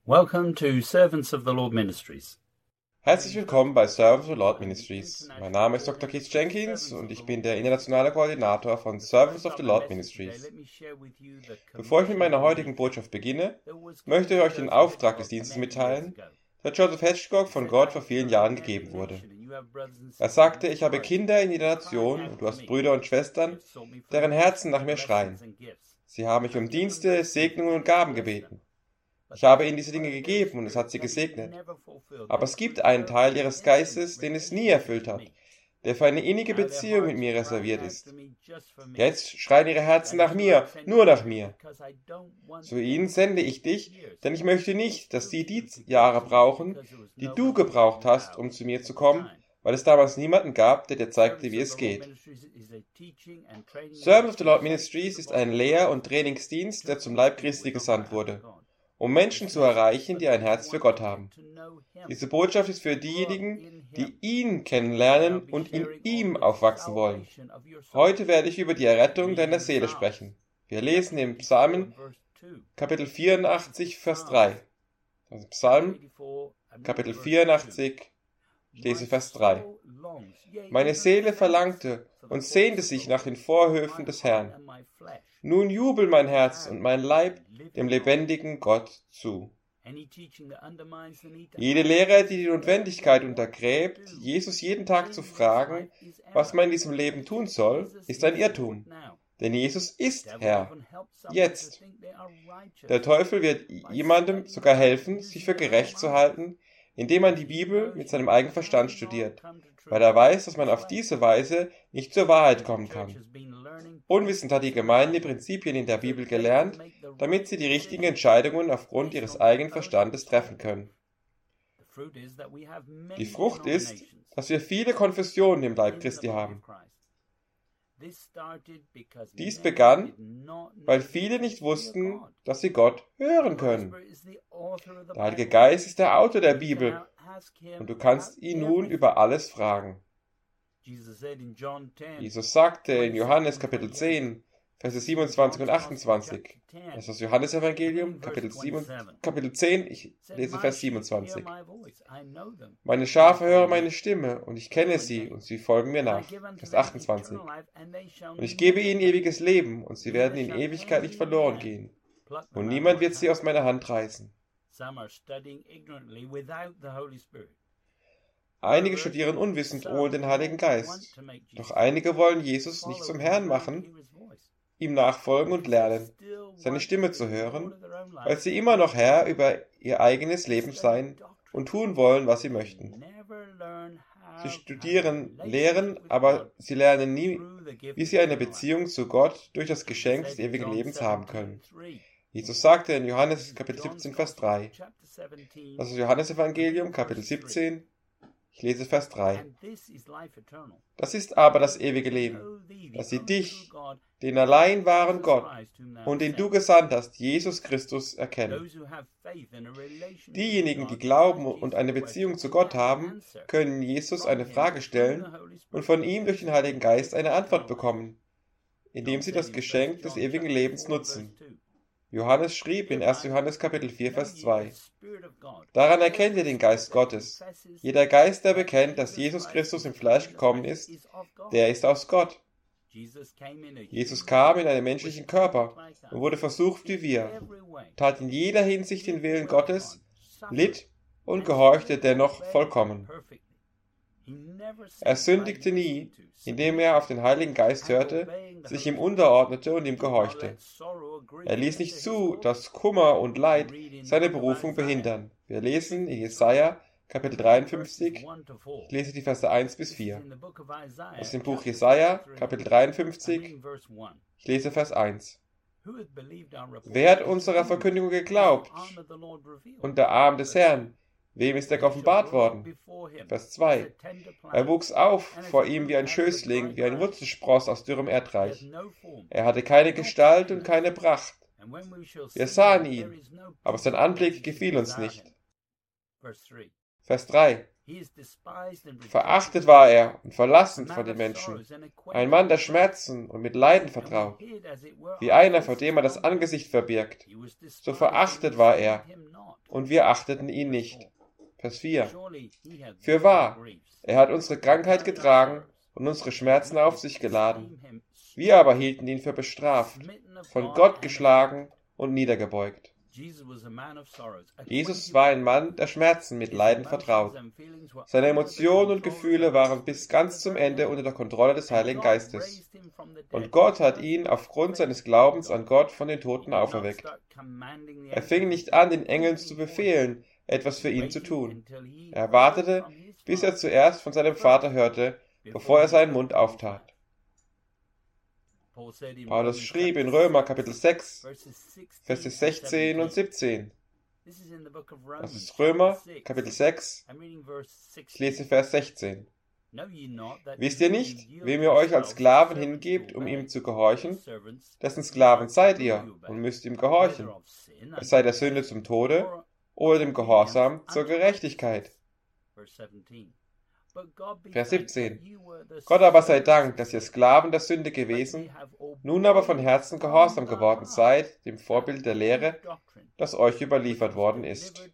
Welcome to Servants of the Lord Ministries. Herzlich willkommen bei Servants of the Lord Ministries. Mein Name ist Dr. Keith Jenkins und ich bin der internationale Koordinator von Servants of the Lord Ministries. Bevor ich mit meiner heutigen Botschaft beginne, möchte ich euch den Auftrag des Dienstes mitteilen, der Joseph Hedgecock von Gott vor vielen Jahren gegeben wurde. Er sagte, ich habe Kinder in jeder Nation und du hast Brüder und Schwestern, deren Herzen nach mir schreien. Sie haben mich um Dienste, Segnungen und Gaben gebeten. Ich habe ihnen diese Dinge gegeben und es hat sie gesegnet. Aber es gibt einen Teil ihres Geistes, den es nie erfüllt hat, der für eine innige Beziehung mit mir reserviert ist. Jetzt schreien ihre Herzen nach mir, nur nach mir. Zu ihnen sende ich dich, denn ich möchte nicht, dass sie die Jahre brauchen, die du gebraucht hast, um zu mir zu kommen, weil es damals niemanden gab, der dir zeigte, wie es geht. Servants of the Lord Ministries ist ein Lehr- und Trainingsdienst, der zum Leib Christi gesandt wurde, um Menschen zu erreichen, die ein Herz für Gott haben. Diese Botschaft ist für diejenigen, die ihn kennenlernen und in ihm aufwachsen wollen. Heute werde ich über die Errettung deiner Seele sprechen. Wir lesen im Psalmen Kapitel 84, Vers 3. Also Psalm Kapitel 84, ich lese Vers 3. Meine Seele verlangte und sehnte sich nach den Vorhöfen des Herrn. Nun jubel mein Herz und mein Leib dem lebendigen Gott zu. Jede Lehre, die die Notwendigkeit untergräbt, Jesus jeden Tag zu fragen, was man in diesem Leben tun soll, ist ein Irrtum. Denn Jesus ist Herr. Jetzt. Der Teufel wird jemandem sogar helfen, sich für gerecht zu halten, indem man die Bibel mit seinem eigenen Verstand studiert, weil er weiß, dass man auf diese Weise nicht zur Wahrheit kommen kann. Unwissend hat die Gemeinde die Prinzipien in der Bibel gelernt, damit sie die richtigen Entscheidungen aufgrund ihres eigenen Verstandes treffen können. Die Frucht ist, dass wir viele Konfessionen im Leib Christi haben. Dies begann, weil viele nicht wussten, dass sie Gott hören können. Der Heilige Geist ist der Autor der Bibel und du kannst ihn nun über alles fragen. Jesus sagte in Johannes Kapitel 10, Verse 27 und 28, das ist das Johannesevangelium, Kapitel 10, ich lese Vers 27. Meine Schafe hören meine Stimme und ich kenne sie und sie folgen mir nach. Vers 28. Und ich gebe ihnen ewiges Leben und sie werden in Ewigkeit nicht verloren gehen. Und niemand wird sie aus meiner Hand reißen. Einige studieren unwissend ohne den Heiligen Geist. Doch einige wollen Jesus nicht zum Herrn machen, ihm nachfolgen und lernen, seine Stimme zu hören, weil sie immer noch Herr über ihr eigenes Leben sein und tun wollen, was sie möchten. Sie studieren Lehren, aber sie lernen nie, wie sie eine Beziehung zu Gott durch das Geschenk des ewigen Lebens haben können. Jesus sagte in Johannes Kapitel 17, Vers 3, das ist Johannesevangelium, Kapitel 17, ich lese Vers 3. Das ist aber das ewige Leben, dass sie dich, den allein wahren Gott und den du gesandt hast, Jesus Christus, erkennen. Diejenigen, die glauben und eine Beziehung zu Gott haben, können Jesus eine Frage stellen und von ihm durch den Heiligen Geist eine Antwort bekommen, indem sie das Geschenk des ewigen Lebens nutzen. Johannes schrieb in 1. Johannes Kapitel 4, Vers 2, daran erkennt ihr den Geist Gottes. Jeder Geist, der bekennt, dass Jesus Christus im Fleisch gekommen ist, der ist aus Gott. Jesus kam in einem menschlichen Körper und wurde versucht wie wir, tat in jeder Hinsicht den Willen Gottes, litt und gehorchte dennoch vollkommen. Er sündigte nie, indem er auf den Heiligen Geist hörte, sich ihm unterordnete und ihm gehorchte. Er ließ nicht zu, dass Kummer und Leid seine Berufung behindern. Wir lesen in Jesaja, Kapitel 53, ich lese die Verse 1 bis 4. Aus dem Buch Jesaja, Kapitel 53, ich lese Vers 1. Wer hat unserer Verkündigung geglaubt? Und der Arm des Herrn, wem ist er geoffenbart worden? Vers 2. Er wuchs auf vor ihm wie ein Schößling, wie ein Wurzelspross aus dürrem Erdreich. Er hatte keine Gestalt und keine Pracht. Wir sahen ihn, aber sein Anblick gefiel uns nicht. Vers 3. Verachtet war er und verlassen von den Menschen, ein Mann der Schmerzen und mit Leiden vertraut, wie einer, vor dem man das Angesicht verbirgt. So verachtet war er, und wir achteten ihn nicht. Vers 4. Fürwahr, er hat unsere Krankheit getragen und unsere Schmerzen auf sich geladen. Wir aber hielten ihn für bestraft, von Gott geschlagen und niedergebeugt. Jesus war ein Mann, der Schmerzen mit Leiden vertraut. Seine Emotionen und Gefühle waren bis ganz zum Ende unter der Kontrolle des Heiligen Geistes. Und Gott hat ihn aufgrund seines Glaubens an Gott von den Toten auferweckt. Er fing nicht an, den Engeln zu befehlen, etwas für ihn zu tun. Er wartete, bis er zuerst von seinem Vater hörte, bevor er seinen Mund auftat. Paulus schrieb in Römer Kapitel 6, Verse 16 und 17. Das ist Römer Kapitel 6, ich lese Vers 16. Wisst ihr nicht, wem ihr euch als Sklaven hingebt, um ihm zu gehorchen? Dessen Sklaven seid ihr und müsst ihm gehorchen. Es sei der Sünde zum Tode oder dem Gehorsam zur Gerechtigkeit. Vers 17. Gott aber sei Dank, dass ihr Sklaven der Sünde gewesen, nun aber von Herzen gehorsam geworden seid, dem Vorbild der Lehre, das euch überliefert worden ist.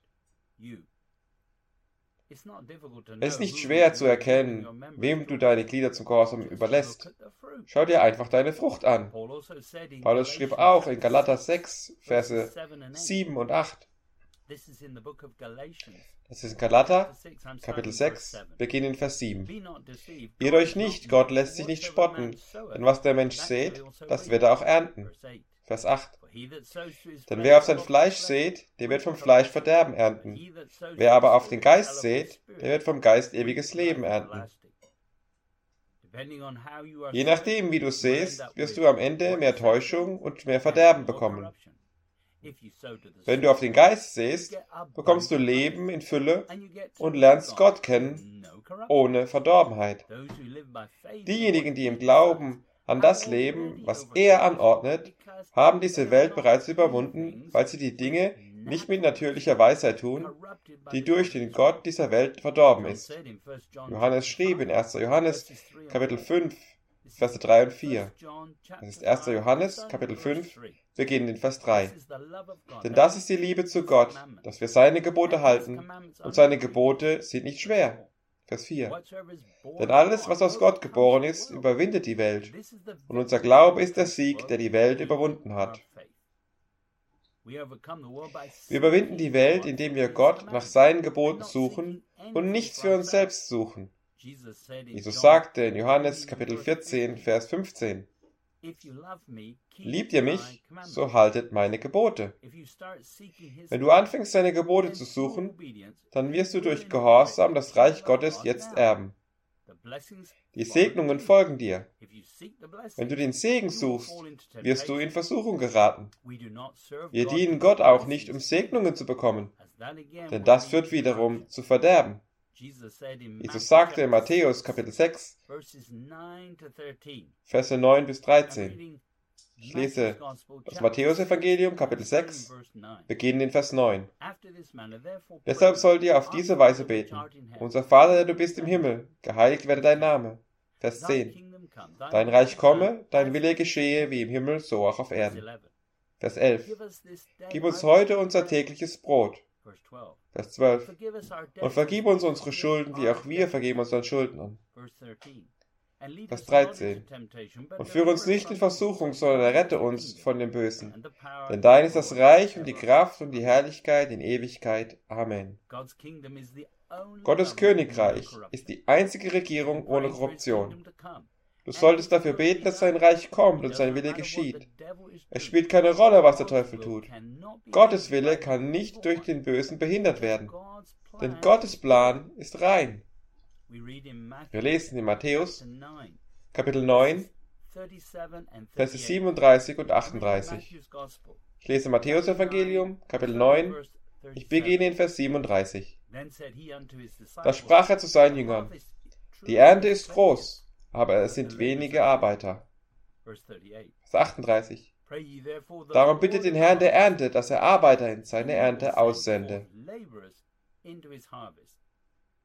Es ist nicht schwer zu erkennen, wem du deine Glieder zum Gehorsam überlässt. Schau dir einfach deine Frucht an. Paulus schrieb auch in Galater 6, Verse 7 und 8. Das ist in Galater, Kapitel 6, beginnend in Vers 7. Irrt euch nicht, Gott lässt sich nicht spotten, denn was der Mensch sät, das wird er auch ernten. Vers 8. Denn wer auf sein Fleisch sät, der wird vom Fleisch Verderben ernten. Wer aber auf den Geist sät, der wird vom Geist ewiges Leben ernten. Je nachdem, wie du säst, wirst du am Ende mehr Täuschung und mehr Verderben bekommen. Wenn du auf den Geist säst, bekommst du Leben in Fülle und lernst Gott kennen, ohne Verdorbenheit. Diejenigen, die im Glauben an das leben, was er anordnet, haben diese Welt bereits überwunden, weil sie die Dinge nicht mit natürlicher Weisheit tun, die durch den Gott dieser Welt verdorben ist. Johannes schrieb in 1. Johannes, Kapitel 5, Verse 3 und 4. Das ist 1. Johannes, Kapitel 5, beginnend in Vers 3. Denn das ist die Liebe zu Gott, dass wir seine Gebote halten, und seine Gebote sind nicht schwer. Vers 4. Denn alles, was aus Gott geboren ist, überwindet die Welt. Und unser Glaube ist der Sieg, der die Welt überwunden hat. Wir überwinden die Welt, indem wir Gott nach seinen Geboten suchen und nichts für uns selbst suchen. Jesus sagte in Johannes Kapitel 14, Vers 15, liebt ihr mich, so haltet meine Gebote. Wenn du anfängst, seine Gebote zu suchen, dann wirst du durch Gehorsam das Reich Gottes jetzt erben. Die Segnungen folgen dir. Wenn du den Segen suchst, wirst du in Versuchung geraten. Wir dienen Gott auch nicht, um Segnungen zu bekommen, denn das führt wiederum zu Verderben. Jesus sagte in Matthäus Kapitel 6, Verse 9 bis 13. Ich lese das Matthäus-Evangelium, Kapitel 6, beginnend in Vers 9. Deshalb sollt ihr auf diese Weise beten. Unser Vater, der du bist im Himmel, geheiligt werde dein Name. Vers 10. Dein Reich komme, dein Wille geschehe, wie im Himmel, so auch auf Erden. Vers 11. Gib uns heute unser tägliches Brot. Vers 12. Und vergib uns unsere Schulden, wie auch wir vergeben unseren Schuldnern. Vers 13. Und führe uns nicht in Versuchung, sondern errette uns von dem Bösen. Denn dein ist das Reich und die Kraft und die Herrlichkeit in Ewigkeit. Amen. Gottes Königreich ist die einzige Regierung ohne Korruption. Du solltest dafür beten, dass sein Reich kommt und sein Wille geschieht. Es spielt keine Rolle, was der Teufel tut. Gottes Wille kann nicht durch den Bösen behindert werden. Denn Gottes Plan ist rein. Wir lesen in Matthäus, Kapitel 9, Verse 37 und 38. Ich lese Matthäus Evangelium, Kapitel 9, ich beginne in Vers 37. Da sprach er zu seinen Jüngern, die Ernte ist groß, aber es sind wenige Arbeiter. Vers 38. Darum bittet den Herrn der Ernte, dass er Arbeiter in seine Ernte aussende.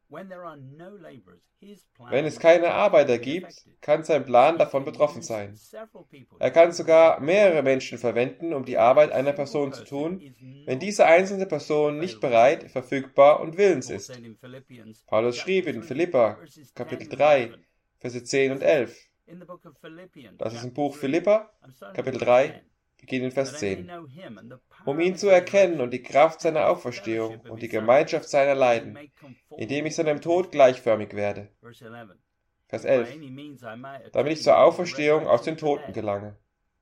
Wenn es keine Arbeiter gibt, kann sein Plan davon betroffen sein. Er kann sogar mehrere Menschen verwenden, um die Arbeit einer Person zu tun, wenn diese einzelne Person nicht bereit, verfügbar und willens ist. Paulus schrieb in Philipper, Kapitel 3, Verse 10 und 11. Das ist im Buch Philipper, Kapitel 3, beginnt in Vers 10. Um ihn zu erkennen und die Kraft seiner Auferstehung und die Gemeinschaft seiner Leiden, indem ich seinem Tod gleichförmig werde. Vers 11. Damit ich zur Auferstehung aus den Toten gelange.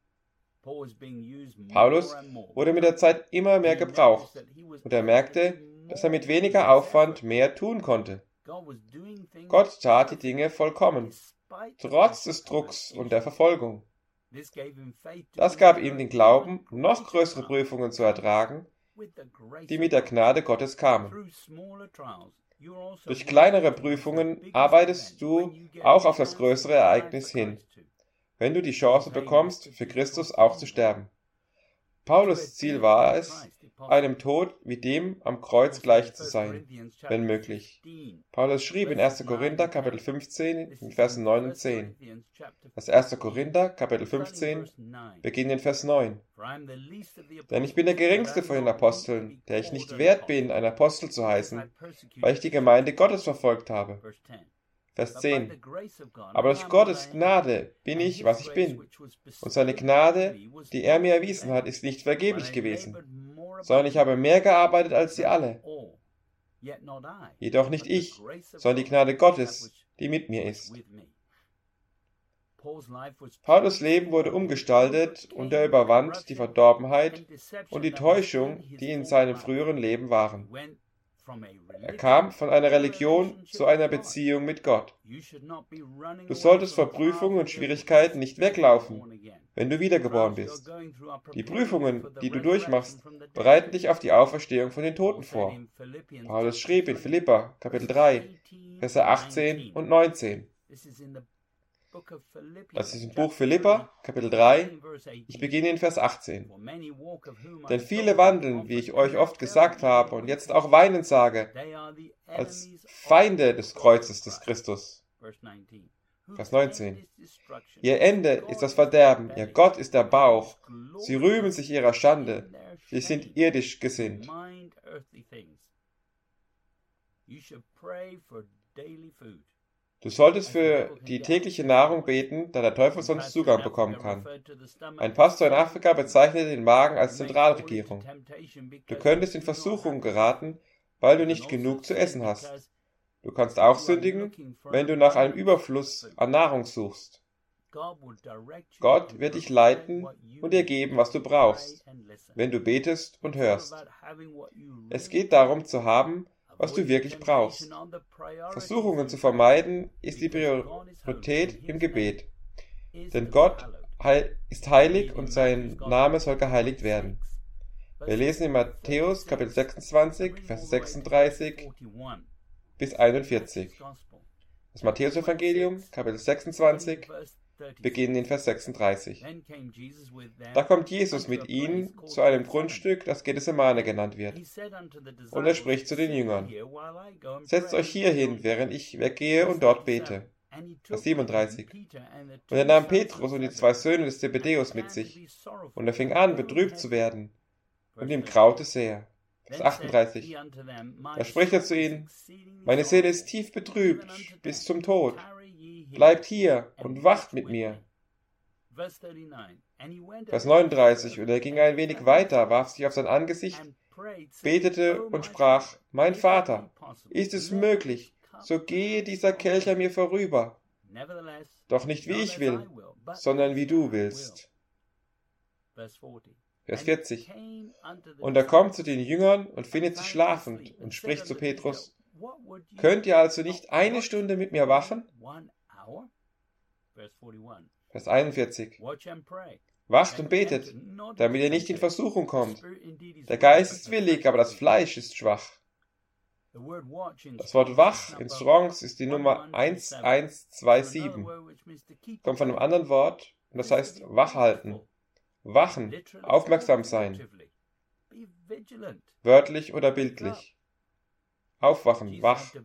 Paulus wurde mit der Zeit immer mehr gebraucht und er merkte, dass er mit weniger Aufwand mehr tun konnte. Gott tat die Dinge vollkommen, trotz des Drucks und der Verfolgung. Das gab ihm den Glauben, noch größere Prüfungen zu ertragen, die mit der Gnade Gottes kamen. Durch kleinere Prüfungen arbeitest du auch auf das größere Ereignis hin, wenn du die Chance bekommst, für Christus auch zu sterben. Paulus' Ziel war es, einem Tod wie dem am Kreuz gleich zu sein, wenn möglich. Paulus schrieb in 1. Korinther, Kapitel 15, in Versen 9 und 10. Das 1. Korinther, Kapitel 15, beginnt in Vers 9. Denn ich bin der geringste von den Aposteln, der ich nicht wert bin, ein Apostel zu heißen, weil ich die Gemeinde Gottes verfolgt habe. Vers 10. Aber durch Gottes Gnade bin ich, was ich bin. Und seine Gnade, die er mir erwiesen hat, ist nicht vergeblich gewesen, sondern ich habe mehr gearbeitet als sie alle. Jedoch nicht ich, sondern die Gnade Gottes, die mit mir ist. Paulus' Leben wurde umgestaltet und er überwand die Verdorbenheit und die Täuschung, die in seinem früheren Leben waren. Er kam von einer Religion zu einer Beziehung mit Gott. Du solltest vor Prüfungen und Schwierigkeiten nicht weglaufen, wenn du wiedergeboren bist. Die Prüfungen, die du durchmachst, bereiten dich auf die Auferstehung von den Toten vor. Paulus schrieb in Philipper, Kapitel 3, Verse 18 und 19. Das ist im Buch Philipper, Kapitel 3, ich beginne in Vers 18. Denn viele wandeln, wie ich euch oft gesagt habe und jetzt auch weinend sage, als Feinde des Kreuzes des Christus. Vers 19. Ihr Ende ist das Verderben, ihr Gott ist der Bauch, sie rühmen sich ihrer Schande, sie sind irdisch gesinnt. Du solltest für die tägliche Nahrung beten, da der Teufel sonst Zugang bekommen kann. Ein Pastor in Afrika bezeichnete den Magen als Zentralregierung. Du könntest in Versuchung geraten, weil du nicht genug zu essen hast. Du kannst auch sündigen, wenn du nach einem Überfluss an Nahrung suchst. Gott wird dich leiten und dir geben, was du brauchst, wenn du betest und hörst. Es geht darum zu haben, was du wirklich brauchst. Versuchungen zu vermeiden ist die Priorität im Gebet. Denn Gott ist heilig und sein Name soll geheiligt werden. Wir lesen in Matthäus Kapitel 26, Vers 36 bis 41. Das Matthäus-Evangelium, Kapitel 26, beginnen in Vers 36. Da kommt Jesus mit ihnen zu einem Grundstück, das Gethsemane genannt wird. Und er spricht zu den Jüngern: Setzt euch hier hin, während ich weggehe und dort bete. Vers 37. Und er nahm Petrus und die 2 Söhne des Zebedäus mit sich. Und er fing an, betrübt zu werden. Und ihm graute sehr. Vers 38. Da spricht er zu ihnen: Meine Seele ist tief betrübt, bis zum Tod. Bleibt hier und wacht mit mir. Vers 39. Und er ging ein wenig weiter, warf sich auf sein Angesicht, betete und sprach: Mein Vater, ist es möglich, so gehe dieser Kelch an mir vorüber. Doch nicht wie ich will, sondern wie du willst. Vers 40. Und er kommt zu den Jüngern und findet sie schlafend und spricht zu Petrus: Könnt ihr also nicht eine Stunde mit mir wachen? Vers 41. Wacht und betet, damit ihr nicht in Versuchung kommt. Der Geist ist willig, aber das Fleisch ist schwach. Das Wort wach in Strongs ist die Nummer 1127. Kommt von einem anderen Wort und das heißt wachhalten, wachen, aufmerksam sein. Wörtlich oder bildlich. aufwachen, wach.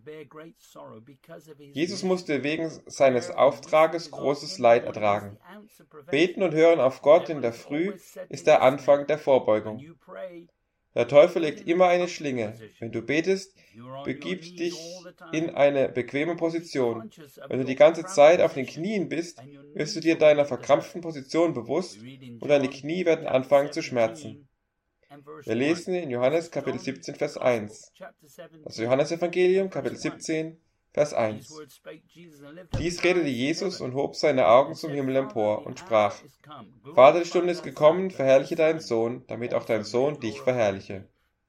Jesus musste wegen seines Auftrages großes Leid ertragen. Beten und hören auf Gott in der Früh ist der Anfang der Vorbeugung. Der Teufel legt immer eine Schlinge. Wenn du betest, begib dich in eine bequeme Position. Wenn du die ganze Zeit auf den Knien bist, wirst du dir deiner verkrampften Position bewusst und deine Knie werden anfangen zu schmerzen. Wir lesen in Johannes Kapitel 17, Vers 1. Das Johannesevangelium, Kapitel 17, Vers 1. Dies redete Jesus und hob seine Augen zum Himmel empor und sprach: Vater, die Stunde ist gekommen, verherrliche deinen Sohn, damit auch dein Sohn dich verherrliche.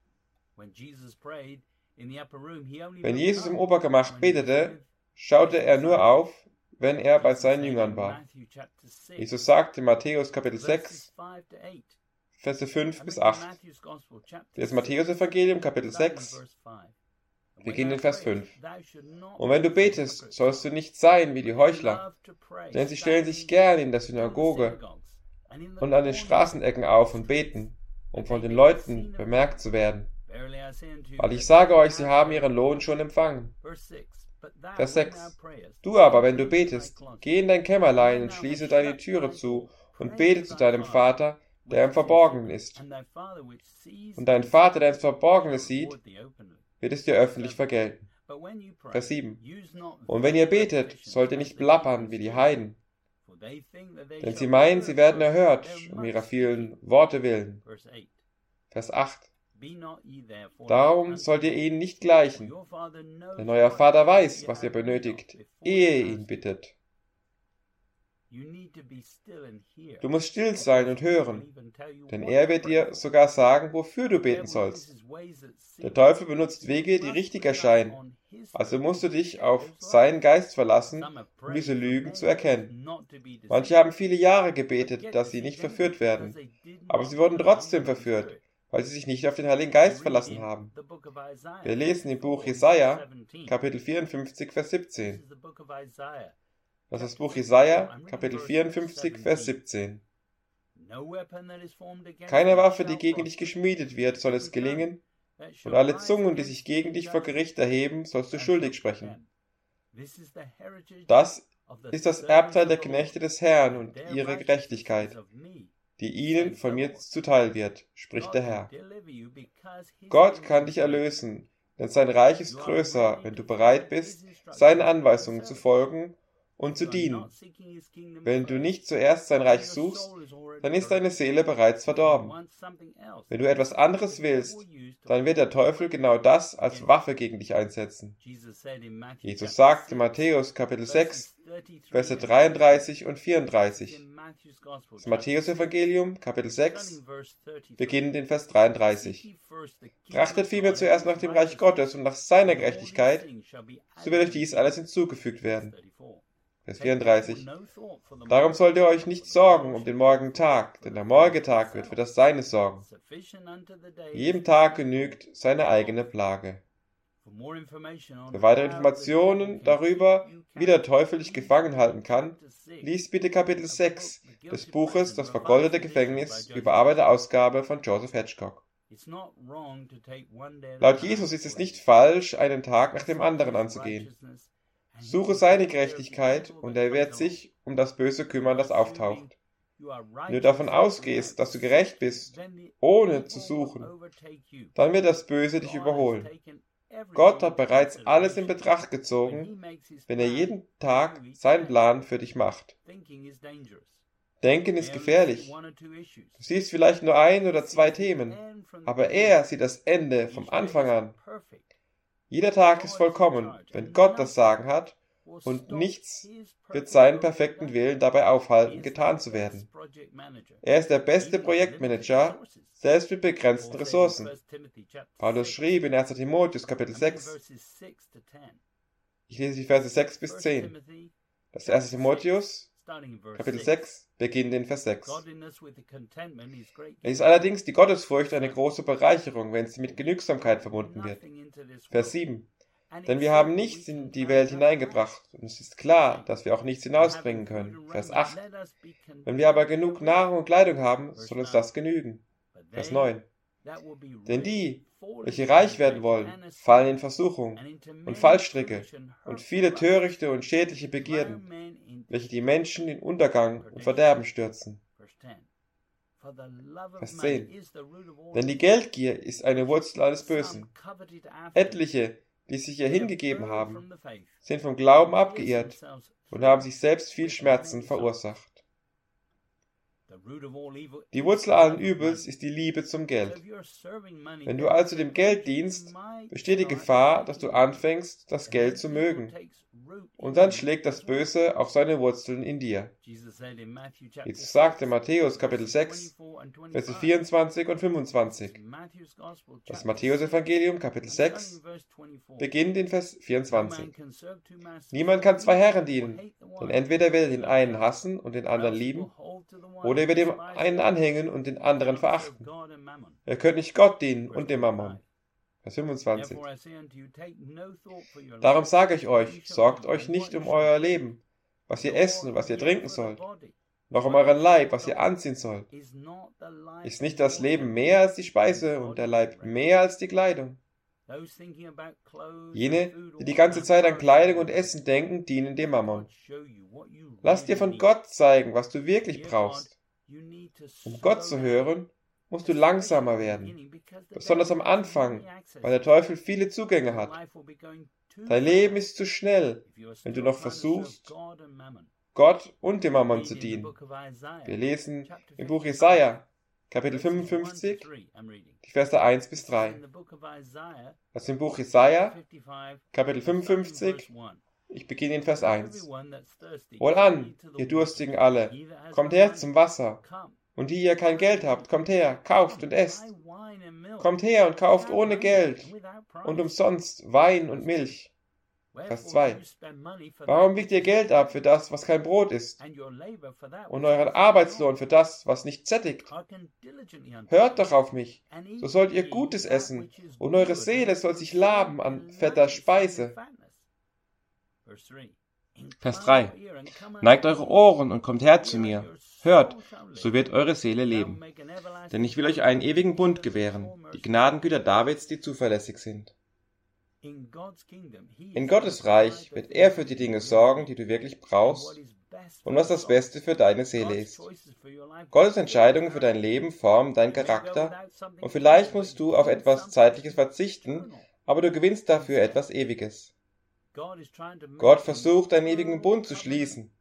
Wenn Jesus im Obergemach betete, schaute er nur auf, wenn er bei seinen Jüngern war. Jesus sagte in Matthäus Kapitel 6, Verse 5 bis 8. Das Matthäus-Evangelium, Kapitel 6, beginnt in Vers 5. Und wenn du betest, sollst du nicht sein wie die Heuchler, denn sie stellen sich gern in der Synagoge und an den Straßenecken auf und beten, um von den Leuten bemerkt zu werden. Weil ich sage euch, sie haben ihren Lohn schon empfangen. Vers 6. Du aber, wenn du betest, geh in dein Kämmerlein und schließe deine Türe zu und bete zu deinem Vater, der im Verborgenen ist. Und dein Vater, der ins Verborgene sieht, wird es dir öffentlich vergelten. Vers 7. Und wenn ihr betet, sollt ihr nicht plappern wie die Heiden, denn sie meinen, sie werden erhört, um ihrer vielen Worte willen. Vers 8. Darum sollt ihr ihnen nicht gleichen, denn euer Vater weiß, was ihr benötigt, ehe ihr ihn bittet. Du musst still sein und hören, denn er wird dir sogar sagen, wofür du beten sollst. Der Teufel benutzt Wege, die richtig erscheinen, also musst du dich auf seinen Geist verlassen, um diese Lügen zu erkennen. Manche haben viele Jahre gebetet, dass sie nicht verführt werden, aber sie wurden trotzdem verführt, weil sie sich nicht auf den Heiligen Geist verlassen haben. Wir lesen im Buch Jesaja, Kapitel 54, Vers 17. Das ist das Buch Jesaja, Kapitel 54, Vers 17. Keine Waffe, die gegen dich geschmiedet wird, soll es gelingen, und alle Zungen, die sich gegen dich vor Gericht erheben, sollst du schuldig sprechen. Das ist das Erbteil der Knechte des Herrn und ihre Gerechtigkeit, die ihnen von mir zuteil wird, spricht der Herr. Gott kann dich erlösen, denn sein Reich ist größer, wenn du bereit bist, seinen Anweisungen zu folgen und zu dienen. Wenn du nicht zuerst sein Reich suchst, dann ist deine Seele bereits verdorben. Wenn du etwas anderes willst, dann wird der Teufel genau das als Waffe gegen dich einsetzen. Jesus sagt in Matthäus Kapitel 6, Verse 33 und 34. Das Matthäus-Evangelium, Kapitel 6, beginnend in Vers 33. Trachtet vielmehr zuerst nach dem Reich Gottes und nach seiner Gerechtigkeit, so wird euch dies alles hinzugefügt werden. Vers 34. Darum sollt ihr euch nicht sorgen um den morgigen Tag, denn der morgige Tag wird für das Seine sorgen. Jedem Tag genügt seine eigene Plage. Für weitere Informationen darüber, wie der Teufel dich gefangen halten kann, liest bitte Kapitel 6 des Buches Das vergoldete Gefängnis, überarbeitete Ausgabe von Joseph Hedgecock. Laut Jesus ist es nicht falsch, einen Tag nach dem anderen anzugehen. Suche seine Gerechtigkeit und er wird sich um das Böse kümmern, das auftaucht. Wenn du davon ausgehst, dass du gerecht bist, ohne zu suchen, dann wird das Böse dich überholen. Gott hat bereits alles in Betracht gezogen, wenn er jeden Tag seinen Plan für dich macht. Denken ist gefährlich. Du siehst vielleicht nur ein oder zwei Themen, aber er sieht das Ende vom Anfang an. Jeder Tag ist vollkommen, wenn Gott das Sagen hat, und nichts wird seinen perfekten Willen dabei aufhalten, getan zu werden. Er ist der beste Projektmanager, selbst mit begrenzten Ressourcen. Paulus schrieb in 1. Timotheus Kapitel 6, ich lese die Verse 6 bis 10. Das 1. Timotheus Kapitel 6 beginnt in Vers 6. Es ist allerdings die Gottesfurcht eine große Bereicherung, wenn sie mit Genügsamkeit verbunden wird. Vers 7. Denn wir haben nichts in die Welt hineingebracht, und es ist klar, dass wir auch nichts hinausbringen können. Vers 8. Wenn wir aber genug Nahrung und Kleidung haben, soll uns das genügen. Vers 9. Denn die, welche reich werden wollen, fallen in Versuchung und Fallstricke und viele törichte und schädliche Begierden, welche die Menschen in Untergang und Verderben stürzen. Vers 10. Denn die Geldgier ist eine Wurzel alles Bösen. Etliche, die sich ihr hingegeben haben, sind vom Glauben abgeirrt und haben sich selbst viel Schmerzen verursacht. Die Wurzel allen Übels ist die Liebe zum Geld. Wenn du also dem Geld dienst, besteht die Gefahr, dass du anfängst, das Geld zu mögen. Und dann schlägt das Böse auch seine Wurzeln in dir. Jesus sagte in Matthäus Kapitel 6, Verse 24 und 25. Das Matthäus-Evangelium Kapitel 6 beginnt in Vers 24. Niemand kann zwei Herren dienen, denn entweder wird er den einen hassen und den anderen lieben, oder er wird dem einen anhängen und den anderen verachten. Er könnt nicht Gott dienen und dem Mammon. Vers 25. Darum sage ich euch, sorgt euch nicht um euer Leben, was ihr essen und was ihr trinken sollt, noch um euren Leib, was ihr anziehen sollt. Ist nicht das Leben mehr als die Speise und der Leib mehr als die Kleidung? Jene, die die ganze Zeit an Kleidung und Essen denken, dienen dem Mammon. Lass dir von Gott zeigen, was du wirklich brauchst. Um Gott zu hören, musst du langsamer werden, besonders am Anfang, weil der Teufel viele Zugänge hat. Dein Leben ist zu schnell, wenn du noch versuchst, Gott und dem Mammon zu dienen. Wir lesen im Buch Jesaja, Kapitel 55, die Verse 1 bis 3. Das ist im Buch Jesaja, Kapitel 55, ich beginne in Vers 1. Wohlan, ihr Durstigen alle, kommt her zum Wasser. Und die ihr kein Geld habt, kommt her, kauft und esst. Kommt her und kauft ohne Geld und umsonst Wein und Milch. Vers 2. Warum wiegt ihr Geld ab für das, was kein Brot ist, und euren Arbeitslohn für das, was nicht sättigt? Hört doch auf mich, so sollt ihr Gutes essen, und eure Seele soll sich laben an fetter Speise. Vers 3. Neigt eure Ohren und kommt her zu mir. Hört, so wird eure Seele leben. Denn ich will euch einen ewigen Bund gewähren, die Gnadengüter Davids, die zuverlässig sind. In Gottes Reich wird er für die Dinge sorgen, die du wirklich brauchst und was das Beste für deine Seele ist. Gottes Entscheidungen für dein Leben formen deinen Charakter und vielleicht musst du auf etwas Zeitliches verzichten, aber du gewinnst dafür etwas Ewiges. Gott versucht, einen ewigen Bund zu schließen.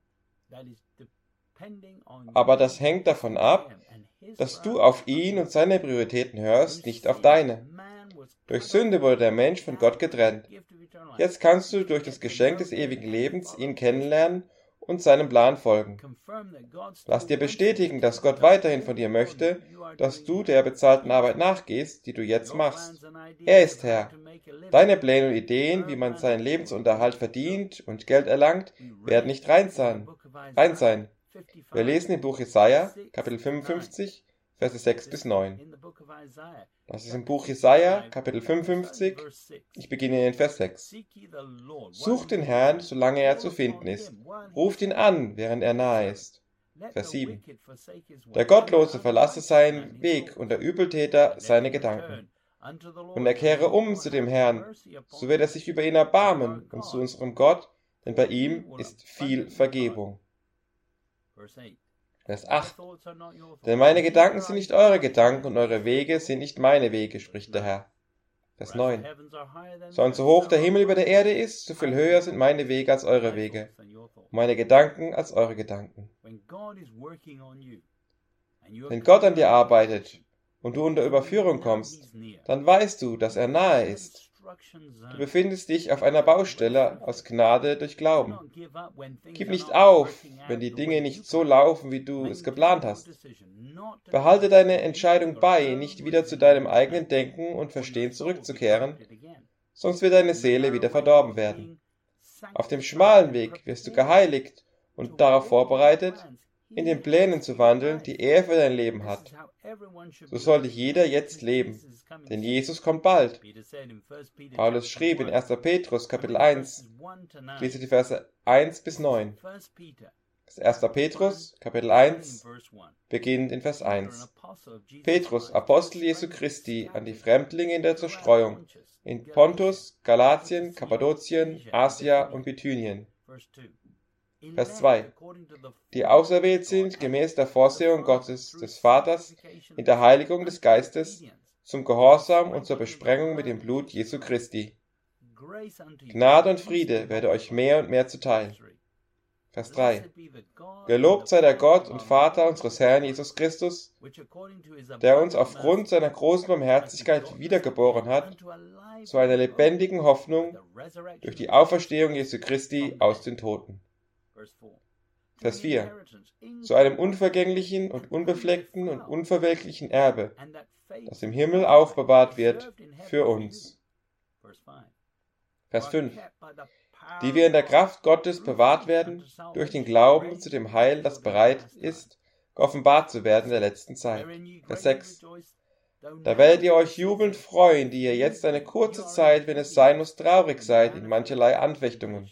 Aber das hängt davon ab, dass du auf ihn und seine Prioritäten hörst, nicht auf deine. Durch Sünde wurde der Mensch von Gott getrennt. Jetzt kannst du durch das Geschenk des ewigen Lebens ihn kennenlernen und seinem Plan folgen. Lass dir bestätigen, dass Gott weiterhin von dir möchte, dass du der bezahlten Arbeit nachgehst, die du jetzt machst. Er ist Herr. Deine Pläne und Ideen, wie man seinen Lebensunterhalt verdient und Geld erlangt, werden nicht rein sein. Wir lesen im Buch Jesaja, Kapitel 55, Verse 6 bis 9. Das ist im Buch Jesaja, Kapitel 55, ich beginne in Vers 6. Sucht den Herrn, solange er zu finden ist. Ruft ihn an, während er nahe ist. Vers 7. Der Gottlose verlasse seinen Weg und der Übeltäter seine Gedanken. Und er kehre um zu dem Herrn, so wird er sich über ihn erbarmen und zu unserem Gott, denn bei ihm ist viel Vergebung. Vers 8. Denn meine Gedanken sind nicht eure Gedanken und eure Wege sind nicht meine Wege, spricht der Herr. Vers 9. Sondern so hoch der Himmel über der Erde ist, so viel höher sind meine Wege als eure Wege, und meine Gedanken als eure Gedanken. Wenn Gott an dir arbeitet und du unter Überführung kommst, dann weißt du, dass er nahe ist. Du befindest dich auf einer Baustelle aus Gnade durch Glauben. Gib nicht auf, wenn die Dinge nicht so laufen, wie du es geplant hast. Behalte deine Entscheidung bei, nicht wieder zu deinem eigenen Denken und Verstehen zurückzukehren, sonst wird deine Seele wieder verdorben werden. Auf dem schmalen Weg wirst du geheiligt und darauf vorbereitet, in den Plänen zu wandeln, die er für dein Leben hat. So sollte jeder jetzt leben, denn Jesus kommt bald. Paulus schrieb in 1. Petrus Kapitel 1, lese die Verse 1 bis 9. Das ist 1. Petrus, Kapitel 1, beginnend in Vers 1. Petrus, Apostel Jesu Christi, an die Fremdlinge in der Zerstreuung, in Pontus, Galatien, Kappadokien, Asia und Bithynien. Vers 2. Die auserwählt sind, gemäß der Vorsehung Gottes, des Vaters, in der Heiligung des Geistes, zum Gehorsam und zur Besprengung mit dem Blut Jesu Christi. Gnade und Friede werde euch mehr und mehr zuteil. Vers 3. Gelobt sei der Gott und Vater unseres Herrn Jesus Christus, der uns aufgrund seiner großen Barmherzigkeit wiedergeboren hat, zu einer lebendigen Hoffnung durch die Auferstehung Jesu Christi aus den Toten. Vers 4. Zu einem unvergänglichen und unbefleckten und unverwelklichen Erbe, das im Himmel aufbewahrt wird für uns. Vers 5. Die wir in der Kraft Gottes bewahrt werden, durch den Glauben zu dem Heil, das bereit ist, geoffenbart zu werden in der letzten Zeit. Vers 6. Da werdet ihr euch jubelnd freuen, die ihr jetzt eine kurze Zeit, wenn es sein muss, traurig seid in mancherlei Anfechtungen.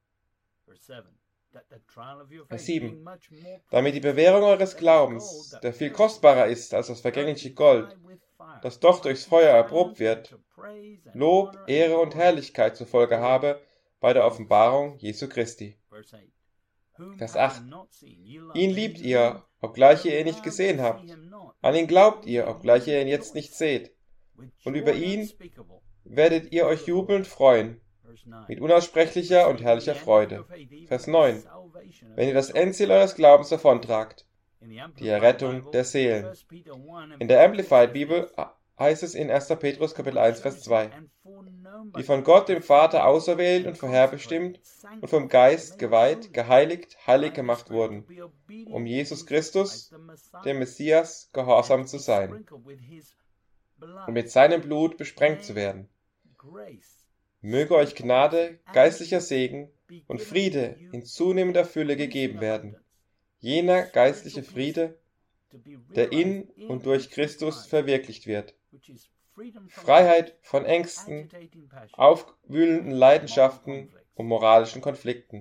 Vers 7. Damit die Bewährung eures Glaubens, der viel kostbarer ist als das vergängliche Gold, das doch durchs Feuer erprobt wird, Lob, Ehre und Herrlichkeit zur Folge habe bei der Offenbarung Jesu Christi. Vers 8. Ihn liebt ihr, obgleich ihr ihn nicht gesehen habt. An ihn glaubt ihr, obgleich ihr ihn jetzt nicht seht. Und über ihn werdet ihr euch jubelnd freuen, mit unaussprechlicher und herrlicher Freude. Vers 9. Wenn ihr das Endziel eures Glaubens davontragt, die Errettung der Seelen. In der Amplified Bibel heißt es in 1. Petrus Kapitel 1, Vers 2. Die von Gott dem Vater auserwählt und vorherbestimmt und vom Geist geweiht, geheiligt, heilig gemacht wurden, um Jesus Christus, dem Messias, gehorsam zu sein und mit seinem Blut besprengt zu werden. Möge euch Gnade, geistlicher Segen und Friede in zunehmender Fülle gegeben werden. Jener geistliche Friede, der in und durch Christus verwirklicht wird. Freiheit von Ängsten, aufwühlenden Leidenschaften und moralischen Konflikten.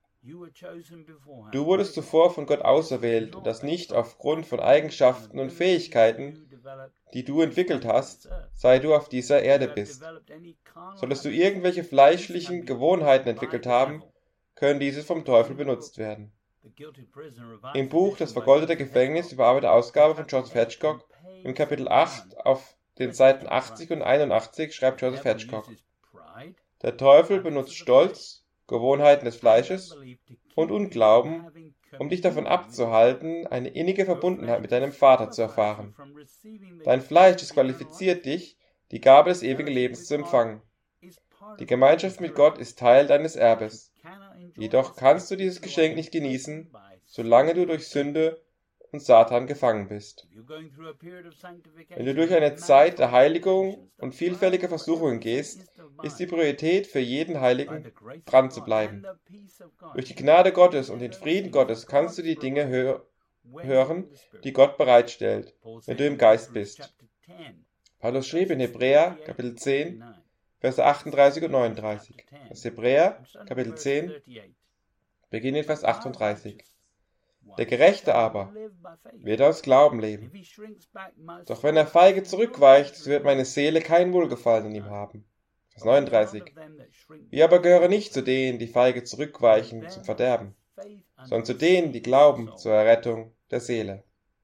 Du wurdest zuvor von Gott auserwählt und das nicht aufgrund von Eigenschaften und Fähigkeiten, die du entwickelt hast, seit du auf dieser Erde bist. Solltest du irgendwelche fleischlichen Gewohnheiten entwickelt haben, können diese vom Teufel benutzt werden. Im Buch Das vergoldete Gefängnis, überarbeitete Ausgabe von Joseph Hedgecock, im Kapitel 8 auf den Seiten 80 und 81 schreibt Joseph Hedgecock: Der Teufel benutzt Stolz, Gewohnheiten des Fleisches und Unglauben, um dich davon abzuhalten, eine innige Verbundenheit mit deinem Vater zu erfahren. Dein Fleisch disqualifiziert dich, die Gabe des ewigen Lebens zu empfangen. Die Gemeinschaft mit Gott ist Teil deines Erbes. Jedoch kannst du dieses Geschenk nicht genießen, solange du durch Sünde und Satan gefangen bist. Wenn du durch eine Zeit der Heiligung und vielfältiger Versuchungen gehst, ist die Priorität für jeden Heiligen, dran zu bleiben. Durch die Gnade Gottes und den Frieden Gottes kannst du die Dinge hören, die Gott bereitstellt, wenn du im Geist bist. Paulus schrieb in Hebräer, Kapitel 10, Verse 38 und 39. Das ist Hebräer, Kapitel 10, beginnt in Vers 38. Der Gerechte aber wird aus Glauben leben. Doch wenn er feige zurückweicht, so wird meine Seele kein Wohlgefallen in ihm haben. Vers 39. Wir aber gehören nicht zu denen, die feige zurückweichen zum Verderben, sondern zu denen, die glauben zur Errettung der Seele.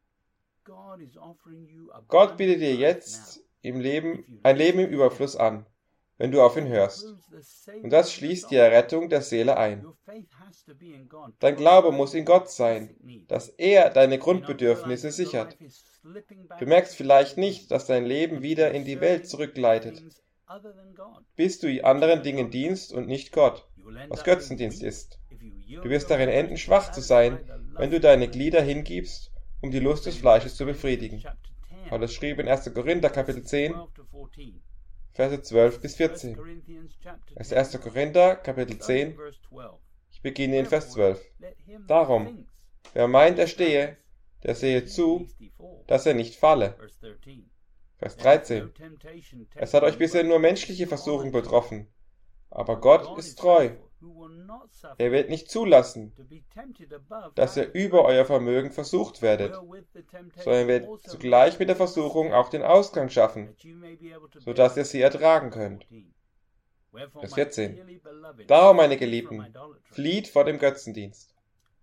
Gott bietet dir jetzt ein Leben im Überfluss an, wenn du auf ihn hörst. Und das schließt die Errettung der Seele ein. Dein Glaube muss in Gott sein, dass er deine Grundbedürfnisse sichert. Du merkst vielleicht nicht, dass dein Leben wieder in die Welt zurückgleitet, bis du anderen Dingen dienst und nicht Gott, was Götzendienst ist. Du wirst darin enden, schwach zu sein, wenn du deine Glieder hingibst, um die Lust des Fleisches zu befriedigen. Paulus schrieb in 1. Korinther Kapitel 10, Verse 12 bis 14. Das ist 1. Korinther Kapitel 10, ich beginne in Vers 12. Darum, wer meint, er stehe, der sehe zu, dass er nicht falle. Vers 13. Es hat euch bisher nur menschliche Versuchung betroffen, aber Gott ist treu Er wird nicht zulassen, dass ihr über euer Vermögen versucht werdet, sondern wird zugleich mit der Versuchung auch den Ausgang schaffen, sodass ihr sie ertragen könnt. Vers 14. Darum, meine Geliebten, flieht vor dem Götzendienst.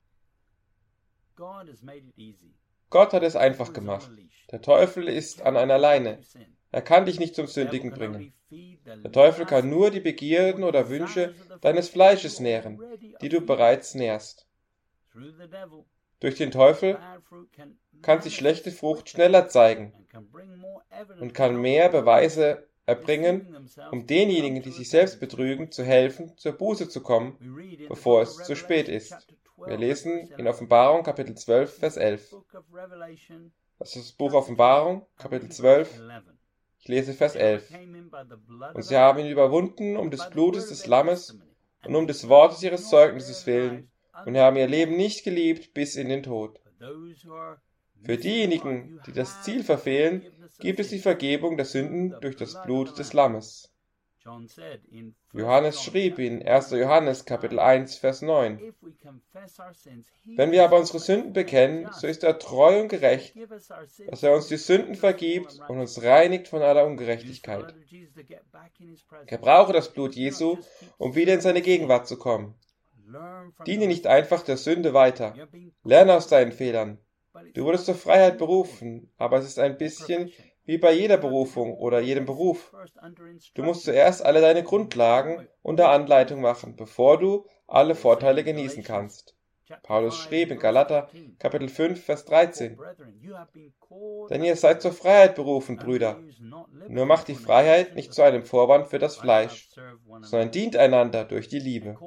Gott hat es einfach gemacht. Der Teufel ist an einer Leine. Er kann dich nicht zum Sündigen bringen. Der Teufel kann nur die Begierden oder Wünsche deines Fleisches nähren, die du bereits nährst. Durch den Teufel kann sich schlechte Frucht schneller zeigen und kann mehr Beweise erbringen, um denjenigen, die sich selbst betrügen, zu helfen, zur Buße zu kommen, bevor es zu spät ist. Wir lesen in Offenbarung Kapitel 12, Vers 11. Das ist das Buch Offenbarung, Kapitel 12. Ich lese Vers 11. Und sie haben ihn überwunden um des Blutes des Lammes und um des Wortes ihres Zeugnisses willen und haben ihr Leben nicht geliebt bis in den Tod. Für diejenigen, die das Ziel verfehlen, gibt es die Vergebung der Sünden durch das Blut des Lammes. Johannes schrieb in 1. Johannes Kapitel 1, Vers 9: Wenn wir aber unsere Sünden bekennen, so ist er treu und gerecht, dass er uns die Sünden vergibt und uns reinigt von aller Ungerechtigkeit. Gebrauche das Blut Jesu, um wieder in seine Gegenwart zu kommen. Diene nicht einfach der Sünde weiter. Lerne aus deinen Fehlern. Du wurdest zur Freiheit berufen, aber es ist ein bisschen wie bei jeder Berufung oder jedem Beruf. Du musst zuerst alle deine Grundlagen unter Anleitung machen, bevor du alle Vorteile genießen kannst. Paulus schrieb in Galater, Kapitel 5, Vers 13: Denn ihr seid zur Freiheit berufen, Brüder. Nur macht die Freiheit nicht zu einem Vorwand für das Fleisch, sondern dient einander durch die Liebe.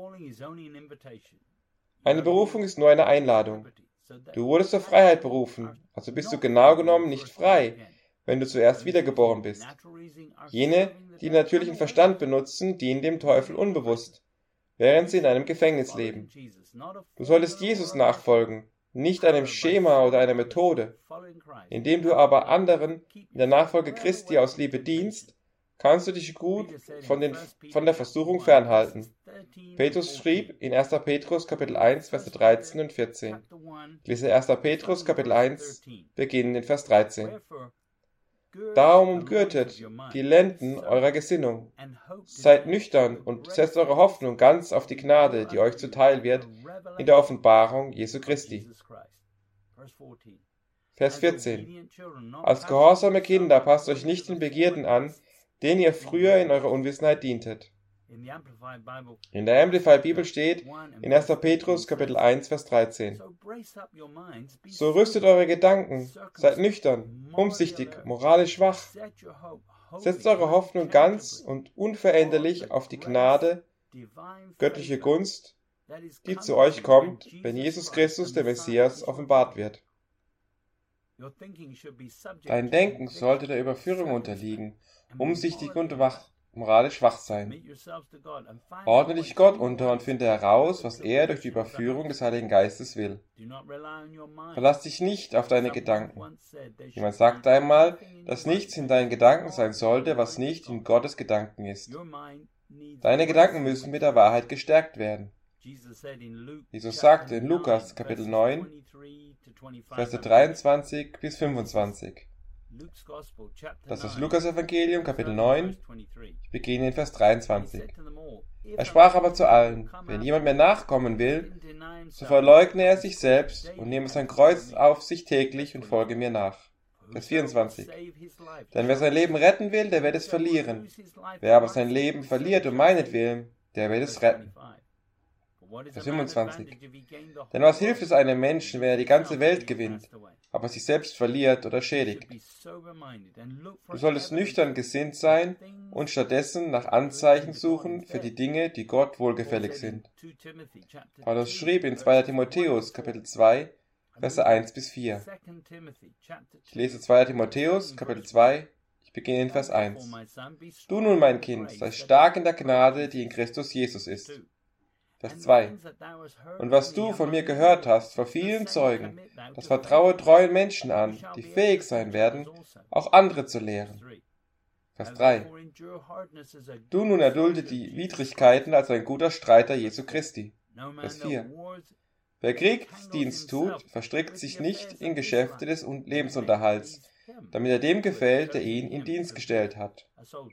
Eine Berufung ist nur eine Einladung. Du wurdest zur Freiheit berufen, also bist du genau genommen nicht frei, wenn du zuerst wiedergeboren bist. Jene, die den natürlichen Verstand benutzen, dienen dem Teufel unbewusst, während sie in einem Gefängnis leben. Du solltest Jesus nachfolgen, nicht einem Schema oder einer Methode. Indem du aber anderen in der Nachfolge Christi aus Liebe dienst, kannst du dich gut von der Versuchung fernhalten. Petrus schrieb in 1. Petrus Kapitel 1, Verse 13 und 14. Ich lese 1. Petrus Kapitel 1, beginnend in Vers 13. Darum umgürtet die Lenden eurer Gesinnung. Seid nüchtern und setzt eure Hoffnung ganz auf die Gnade, die euch zuteil wird, in der Offenbarung Jesu Christi. Vers 14. Als gehorsame Kinder passt euch nicht den Begierden an, denen ihr früher in eurer Unwissenheit dientet. In der Amplified Bibel steht in 1. Petrus Kapitel 1, Vers 13. So rüstet eure Gedanken, seid nüchtern, umsichtig, moralisch wach. Setzt eure Hoffnung ganz und unveränderlich auf die Gnade, göttliche Gunst, die zu euch kommt, wenn Jesus Christus, der Messias, offenbart wird. Dein Denken sollte der Überführung unterliegen, umsichtig und moralisch wach sein. Ordne dich Gott unter und finde heraus, was er durch die Überführung des Heiligen Geistes will. Verlass dich nicht auf deine Gedanken. Jemand sagte einmal, dass nichts in deinen Gedanken sein sollte, was nicht in Gottes Gedanken ist. Deine Gedanken müssen mit der Wahrheit gestärkt werden. Jesus sagte in Lukas Kapitel 9, Verse 23 bis 25. Das ist das Lukas-Evangelium, Kapitel 9. Ich beginne in Vers 23. Er sprach aber zu allen: Wenn jemand mir nachkommen will, so verleugne er sich selbst und nehme sein Kreuz auf sich täglich und folge mir nach. Vers 24. Denn wer sein Leben retten will, der wird es verlieren. Wer aber sein Leben verliert um meinetwillen, der wird es retten. Vers 25. Denn was hilft es einem Menschen, wenn er die ganze Welt gewinnt, aber sich selbst verliert oder schädigt? Du solltest nüchtern gesinnt sein und stattdessen nach Anzeichen suchen für die Dinge, die Gott wohlgefällig sind. Paulus schrieb in 2. Timotheus, Kapitel 2, Verse 1 bis 4. Ich lese 2. Timotheus, Kapitel 2, ich beginne in Vers 1. Du nun, mein Kind, sei stark in der Gnade, die in Christus Jesus ist. Vers 2. Und was du von mir gehört hast vor vielen Zeugen, das vertraue treuen Menschen an, die fähig sein werden, auch andere zu lehren. Vers 3. Du nun erdulde die Widrigkeiten als ein guter Streiter Jesu Christi. Vers 4. Wer Kriegsdienst tut, verstrickt sich nicht in Geschäfte des Lebensunterhalts, damit er dem gefällt, der ihn in Dienst gestellt hat.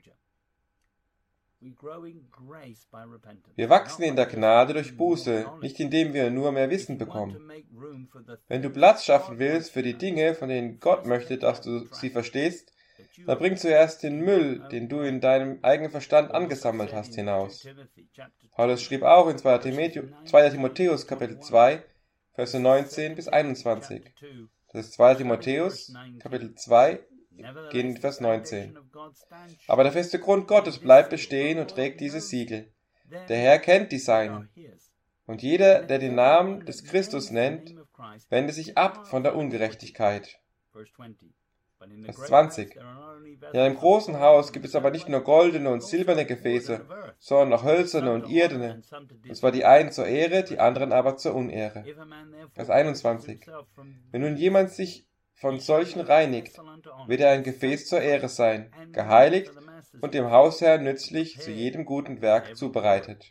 Wir wachsen in der Gnade durch Buße, nicht indem wir nur mehr Wissen bekommen. Wenn du Platz schaffen willst für die Dinge, von denen Gott möchte, dass du sie verstehst, dann bring zuerst den Müll, den du in deinem eigenen Verstand angesammelt hast, hinaus. Paulus schrieb auch in 2. Timotheus Kapitel 2, Verse 19 bis 21. Das ist 2. Timotheus Kapitel 2, beginnend Vers 19. Aber der feste Grund Gottes bleibt bestehen und trägt dieses Siegel. Der Herr kennt die Seinen. Und jeder, der den Namen des Christus nennt, wende sich ab von der Ungerechtigkeit. Vers 20. In einem großen Haus gibt es aber nicht nur goldene und silberne Gefäße, sondern auch hölzerne und irdene. Und zwar die einen zur Ehre, die anderen aber zur Unehre. Vers 21. Wenn nun jemand sich von solchen reinigt, wird er ein Gefäß zur Ehre sein, geheiligt und dem Hausherrn nützlich zu jedem guten Werk zubereitet.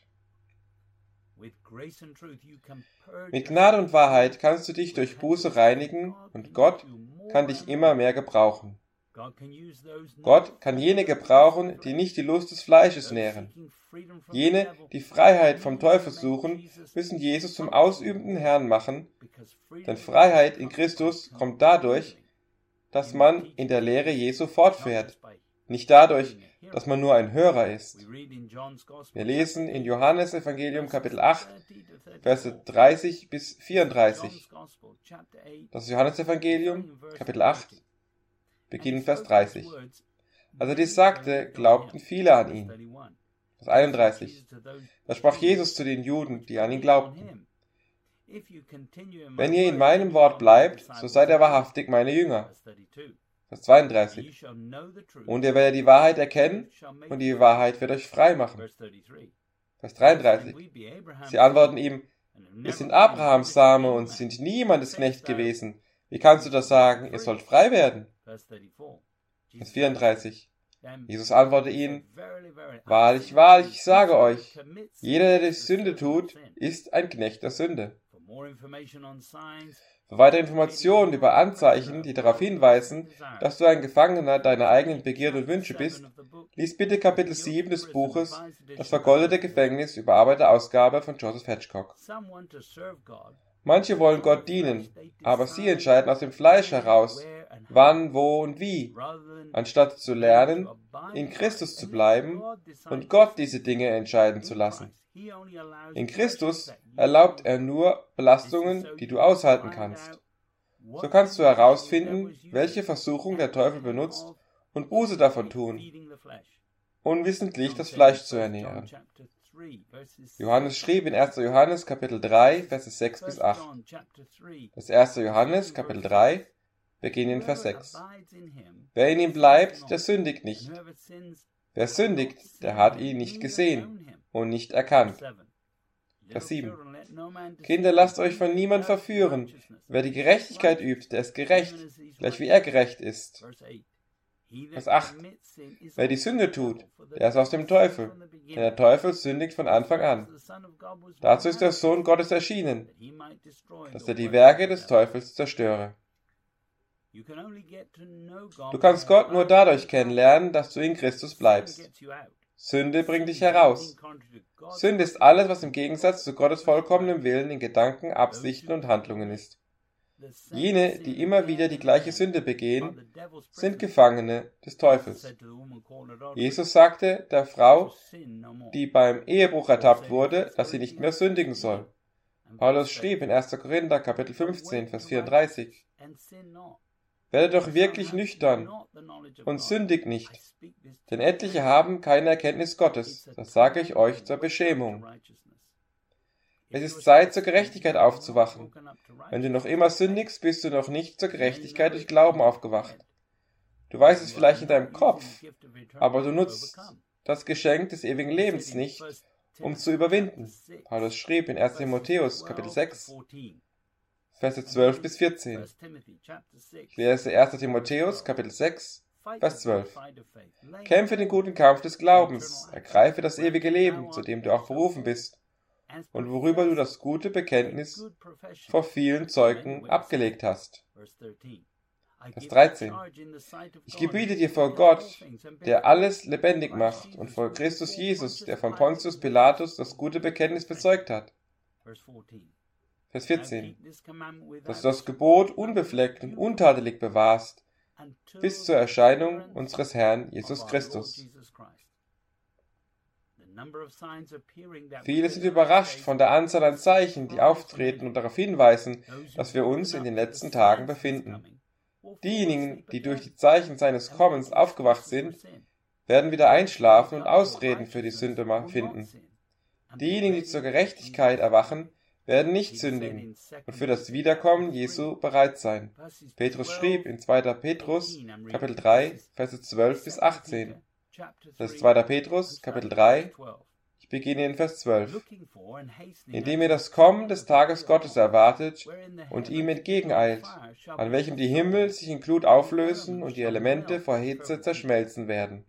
Mit Gnade und Wahrheit kannst du dich durch Buße reinigen und Gott kann dich immer mehr gebrauchen. Gott kann jene gebrauchen, die nicht die Lust des Fleisches nähren. Jene, die Freiheit vom Teufel suchen, müssen Jesus zum ausübenden Herrn machen, denn Freiheit in Christus kommt dadurch, dass man in der Lehre Jesu fortfährt, nicht dadurch, dass man nur ein Hörer ist. Wir lesen in Johannes Evangelium Kapitel 8, Verse 30 bis 34. Das Johannes Evangelium Kapitel 8, beginnend Vers 30. Als er dies sagte, glaubten viele an ihn. Vers 31. Da sprach Jesus zu den Juden, die an ihn glaubten: Wenn ihr in meinem Wort bleibt, so seid ihr wahrhaftig meine Jünger. Vers 32. Und ihr werdet die Wahrheit erkennen, und die Wahrheit wird euch frei machen. Vers 33. Sie antworten ihm: Wir sind Abrahams Same und sind niemandes Knecht gewesen. Wie kannst du das sagen? Ihr sollt frei werden. Vers 34. Jesus antwortete ihnen: Wahrlich, wahrlich, ich sage euch, jeder, der die Sünde tut, ist ein Knecht der Sünde. Für weitere Informationen über Anzeichen, die darauf hinweisen, dass du ein Gefangener deiner eigenen Begierde und Wünsche bist, lies bitte Kapitel 7 des Buches Das vergoldete Gefängnis, überarbeitete Ausgabe von Joseph Hedgecock. Manche wollen Gott dienen, aber sie entscheiden aus dem Fleisch heraus, wann, wo und wie, anstatt zu lernen, in Christus zu bleiben und Gott diese Dinge entscheiden zu lassen. In Christus erlaubt er nur Belastungen, die du aushalten kannst. So kannst du herausfinden, welche Versuchung der Teufel benutzt und Buße davon tun, unwissentlich das Fleisch zu ernähren. Johannes schrieb in 1. Johannes Kapitel 3, Verse 6 bis 8. Das 1. Johannes Kapitel 3, beginnend in Vers 6. Wer in ihm bleibt, der sündigt nicht. Wer sündigt, der hat ihn nicht gesehen und nicht erkannt. Vers 7. Kinder, lasst euch von niemand verführen. Wer die Gerechtigkeit übt, der ist gerecht, gleich wie er gerecht ist. Vers 8. Wer die Sünde tut, der ist aus dem Teufel, denn der Teufel sündigt von Anfang an. Dazu ist der Sohn Gottes erschienen, dass er die Werke des Teufels zerstöre. Du kannst Gott nur dadurch kennenlernen, dass du in Christus bleibst. Sünde bringt dich heraus. Sünde ist alles, was im Gegensatz zu Gottes vollkommenem Willen in Gedanken, Absichten und Handlungen ist. Jene, die immer wieder die gleiche Sünde begehen, sind Gefangene des Teufels. Jesus sagte der Frau, die beim Ehebruch ertappt wurde, dass sie nicht mehr sündigen soll. Paulus schrieb in 1. Korinther Kapitel 15, Vers 34: Werde doch wirklich nüchtern und sündigt nicht, denn etliche haben keine Erkenntnis Gottes, das sage ich euch zur Beschämung. Es ist Zeit, zur Gerechtigkeit aufzuwachen. Wenn du noch immer sündigst, bist du noch nicht zur Gerechtigkeit durch Glauben aufgewacht. Du weißt es vielleicht in deinem Kopf, aber du nutzt das Geschenk des ewigen Lebens nicht, um zu überwinden. Paulus schrieb in 1. Timotheus Kapitel 6, Verse 12 bis 14. Ich lese 1. Timotheus Kapitel 6, Vers 12. Kämpfe den guten Kampf des Glaubens, ergreife das ewige Leben, zu dem du auch berufen bist, und worüber du das gute Bekenntnis vor vielen Zeugen abgelegt hast. Vers 13. Ich gebiete dir vor Gott, der alles lebendig macht, und vor Christus Jesus, der von Pontius Pilatus das gute Bekenntnis bezeugt hat. Vers 14. Dass du das Gebot unbefleckt und untadelig bewahrst, bis zur Erscheinung unseres Herrn Jesus Christus. Viele sind überrascht von der Anzahl an Zeichen, die auftreten und darauf hinweisen, dass wir uns in den letzten Tagen befinden. Diejenigen, die durch die Zeichen seines Kommens aufgewacht sind, werden wieder einschlafen und Ausreden für die Sünde finden. Diejenigen, die zur Gerechtigkeit erwachen, werden nicht sündigen und für das Wiederkommen Jesu bereit sein. Petrus schrieb in 2. Petrus, Kapitel 3, Verse 12 bis 18. Das ist 2. Petrus, Kapitel 3, ich beginne in Vers 12. Indem ihr das Kommen des Tages Gottes erwartet und ihm entgegeneilt, an welchem die Himmel sich in Glut auflösen und die Elemente vor Hitze zerschmelzen werden.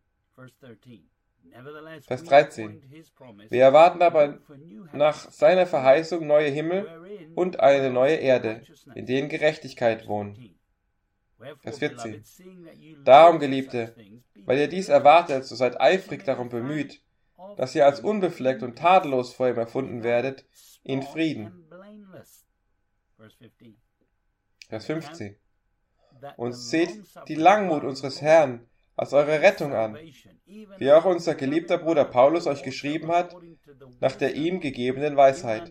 Vers 13. Wir erwarten aber nach seiner Verheißung neue Himmel und eine neue Erde, in denen Gerechtigkeit wohnt. Vers 14. Darum, Geliebte, weil ihr dies erwartet, so seid eifrig darum bemüht, dass ihr als unbefleckt und tadellos vor ihm erfunden werdet, in Frieden. Vers 15. Und seht die Langmut unseres Herrn als eure Rettung an, wie auch unser geliebter Bruder Paulus euch geschrieben hat, nach der ihm gegebenen Weisheit.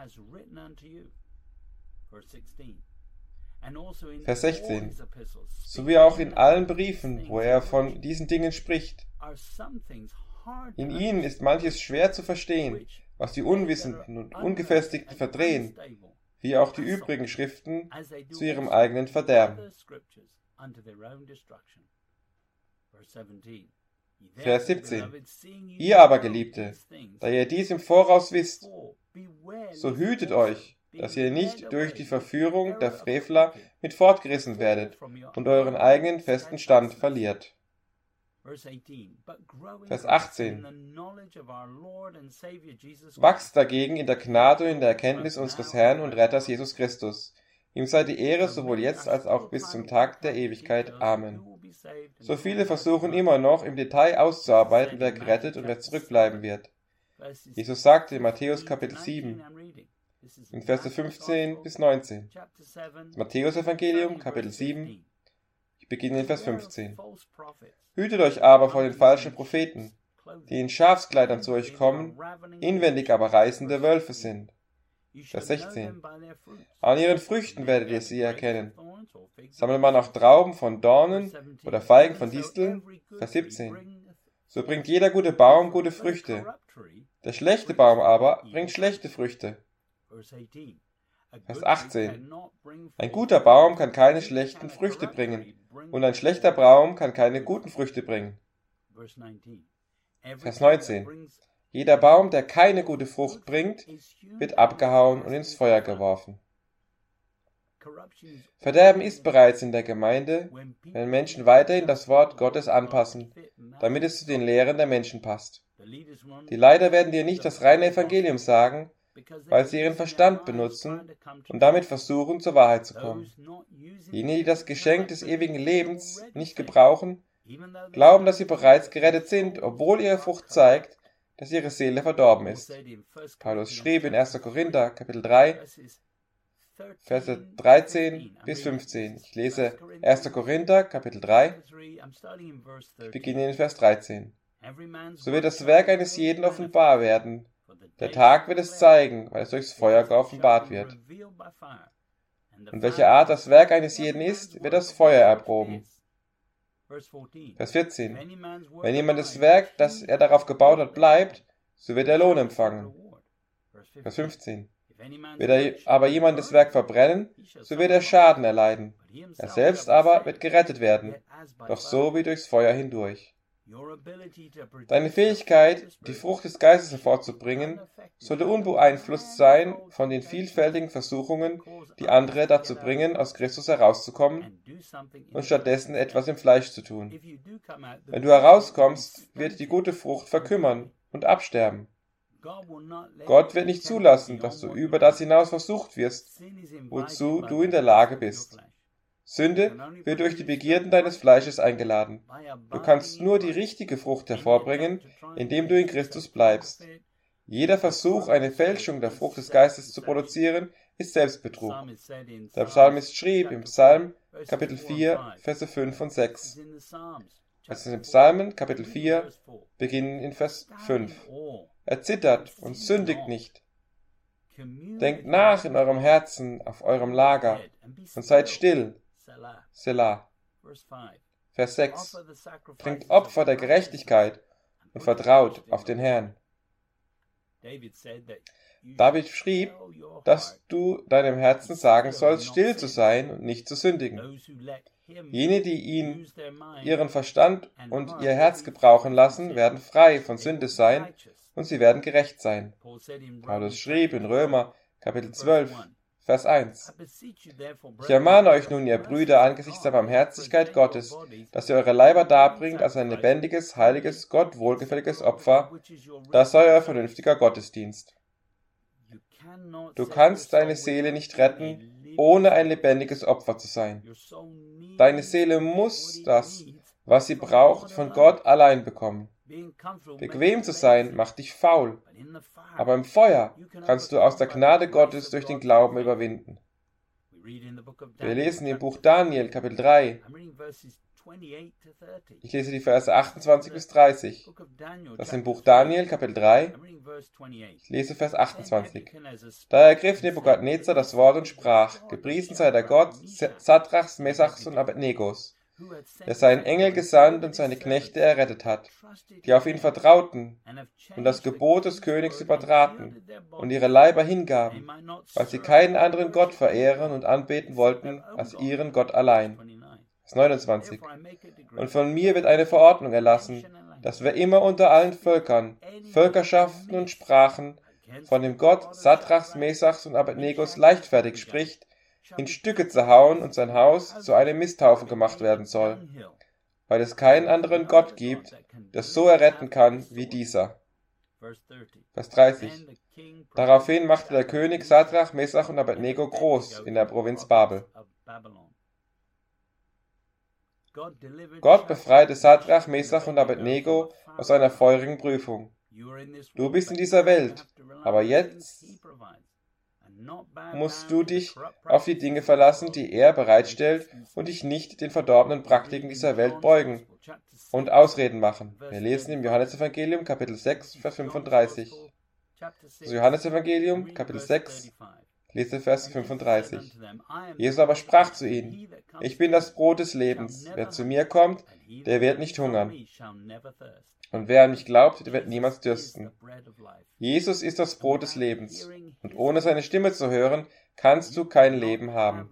Vers 16. So wie auch in allen Briefen, wo er von diesen Dingen spricht. In ihnen ist manches schwer zu verstehen, was die Unwissenden und Ungefestigten verdrehen, wie auch die übrigen Schriften zu ihrem eigenen Verderben. Vers 17. Ihr aber, Geliebte, da ihr dies im Voraus wisst, so hütet euch, dass ihr nicht durch die Verführung der Frevler mit fortgerissen werdet und euren eigenen festen Stand verliert. Vers 18. Wachst dagegen in der Gnade und in der Erkenntnis unseres Herrn und Retters Jesus Christus. Ihm sei die Ehre sowohl jetzt als auch bis zum Tag der Ewigkeit. Amen. So viele versuchen immer noch im Detail auszuarbeiten, wer gerettet und wer zurückbleiben wird. Jesus sagte in Matthäus Kapitel 7, in Verse 15 bis 19. Das Matthäus-Evangelium, Kapitel 7, ich beginne in Vers 15. Hütet euch aber vor den falschen Propheten, die in Schafskleidern zu euch kommen, inwendig aber reißende Wölfe sind. Vers 16. An ihren Früchten werdet ihr sie erkennen. Sammelt man auch Trauben von Dornen oder Feigen von Disteln? Vers 17. So bringt jeder gute Baum gute Früchte. Der schlechte Baum aber bringt schlechte Früchte. Vers 18. Ein guter Baum kann keine schlechten Früchte bringen, und ein schlechter Baum kann keine guten Früchte bringen. Vers 19. Jeder Baum, der keine gute Frucht bringt, wird abgehauen und ins Feuer geworfen. Verderben ist bereits in der Gemeinde, wenn Menschen weiterhin das Wort Gottes anpassen, damit es zu den Lehren der Menschen passt. Die Leiter werden dir nicht das reine Evangelium sagen, weil sie ihren Verstand benutzen und damit versuchen, zur Wahrheit zu kommen. Jene, die das Geschenk des ewigen Lebens nicht gebrauchen, glauben, dass sie bereits gerettet sind, obwohl ihre Frucht zeigt, dass ihre Seele verdorben ist. Paulus schrieb in 1. Korinther, Kapitel 3, Verse 13 bis 15. Ich lese 1. Korinther, Kapitel 3, ich beginne in Vers 13. So wird das Werk eines jeden offenbar werden. Der Tag wird es zeigen, weil es durchs Feuer geoffenbart wird. Und welche Art das Werk eines jeden ist, wird das Feuer erproben. Vers 14. Wenn jemand das Werk, das er darauf gebaut hat, bleibt, so wird er Lohn empfangen. Vers 15. Wird aber jemand das Werk verbrennen, so wird er Schaden erleiden. Er selbst aber wird gerettet werden, doch so wie durchs Feuer hindurch. Deine Fähigkeit, die Frucht des Geistes hervorzubringen, sollte unbeeinflusst sein von den vielfältigen Versuchungen, die andere dazu bringen, aus Christus herauszukommen und stattdessen etwas im Fleisch zu tun. Wenn du herauskommst, wird die gute Frucht verkümmern und absterben. Gott wird nicht zulassen, dass du über das hinaus versucht wirst, wozu du in der Lage bist. Sünde wird durch die Begierden deines Fleisches eingeladen. Du kannst nur die richtige Frucht hervorbringen, indem du in Christus bleibst. Jeder Versuch, eine Fälschung der Frucht des Geistes zu produzieren, ist Selbstbetrug. Der Psalmist schrieb im Psalm Kapitel 4, Verse 5 und 6. Es ist im Psalmen Kapitel 4, beginnen in Vers 5. Erzittert und sündigt nicht. Denkt nach in eurem Herzen auf eurem Lager und seid still. Selah. Vers 6. Bringt Opfer der Gerechtigkeit und vertraut auf den Herrn. David schrieb, dass du deinem Herzen sagen sollst, still zu sein und nicht zu sündigen. Jene, die ihren Verstand und ihr Herz gebrauchen lassen, werden frei von Sünde sein und sie werden gerecht sein. Paulus schrieb in Römer, Kapitel 12, Vers 1. Ich ermahne euch nun, ihr Brüder, angesichts der Barmherzigkeit Gottes, dass ihr eure Leiber darbringt als ein lebendiges, heiliges, Gott wohlgefälliges Opfer, das sei euer vernünftiger Gottesdienst. Du kannst deine Seele nicht retten, ohne ein lebendiges Opfer zu sein. Deine Seele muss das, was sie braucht, von Gott allein bekommen. Bequem zu sein macht dich faul, aber im Feuer kannst du aus der Gnade Gottes durch den Glauben überwinden. Wir lesen im Buch Daniel, Kapitel 3. Ich lese die Verse 28 bis 30. Das ist im Buch Daniel, Kapitel 3. Ich lese Vers 28. Da ergriff Nebukadnezar das Wort und sprach, gepriesen sei der Gott Sadrachs, Mesachs und Abednegos, der seinen Engel gesandt und seine Knechte errettet hat, die auf ihn vertrauten und das Gebot des Königs übertraten und ihre Leiber hingaben, weil sie keinen anderen Gott verehren und anbeten wollten als ihren Gott allein. Vers 29. Und von mir wird eine Verordnung erlassen, dass wer immer unter allen Völkern, Völkerschaften und Sprachen von dem Gott Sadrachs, Mesachs und Abednegos leichtfertig spricht, in Stücke zerhauen und sein Haus zu einem Misthaufen gemacht werden soll, weil es keinen anderen Gott gibt, der so erretten kann wie dieser. Vers 30. Daraufhin machte der König Sadrach, Mesach und Abednego groß in der Provinz Babel. Gott befreite Sadrach, Mesach und Abednego aus einer feurigen Prüfung. Du bist in dieser Welt, aber jetzt musst du dich auf die Dinge verlassen, die er bereitstellt und dich nicht den verdorbenen Praktiken dieser Welt beugen und Ausreden machen. Wir lesen im Johannesevangelium, Kapitel 6, Vers 35. Das Johannesevangelium, Kapitel 6, lese Vers 35. Jesus aber sprach zu ihnen, ich bin das Brot des Lebens. Wer zu mir kommt, der wird nicht hungern. Und wer an mich glaubt, der wird niemals dürsten. Jesus ist das Brot des Lebens. Und ohne seine Stimme zu hören, kannst du kein Leben haben.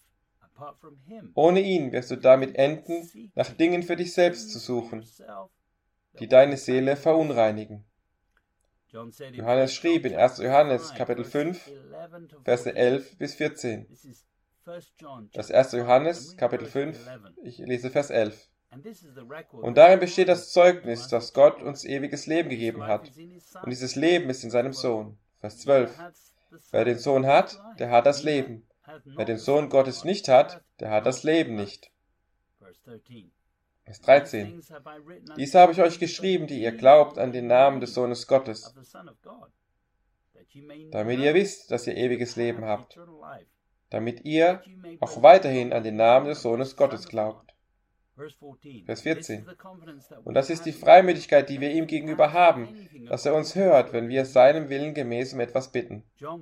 Ohne ihn wirst du damit enden, nach Dingen für dich selbst zu suchen, die deine Seele verunreinigen. Johannes schrieb in 1. Johannes, Kapitel 5, Verse 11 bis 14. Das 1. Johannes, Kapitel 5, ich lese Vers 11. Und darin besteht das Zeugnis, dass Gott uns ewiges Leben gegeben hat. Und dieses Leben ist in seinem Sohn. Vers 12. Wer den Sohn hat, der hat das Leben. Wer den Sohn Gottes nicht hat, der hat das Leben nicht. Vers 13. Dies habe ich euch geschrieben, die ihr glaubt an den Namen des Sohnes Gottes, damit ihr wisst, dass ihr ewiges Leben habt, damit ihr auch weiterhin an den Namen des Sohnes Gottes glaubt. Vers 14. Und das ist die Freimütigkeit, die wir ihm gegenüber haben, dass er uns hört, wenn wir seinem Willen gemäß um etwas bitten.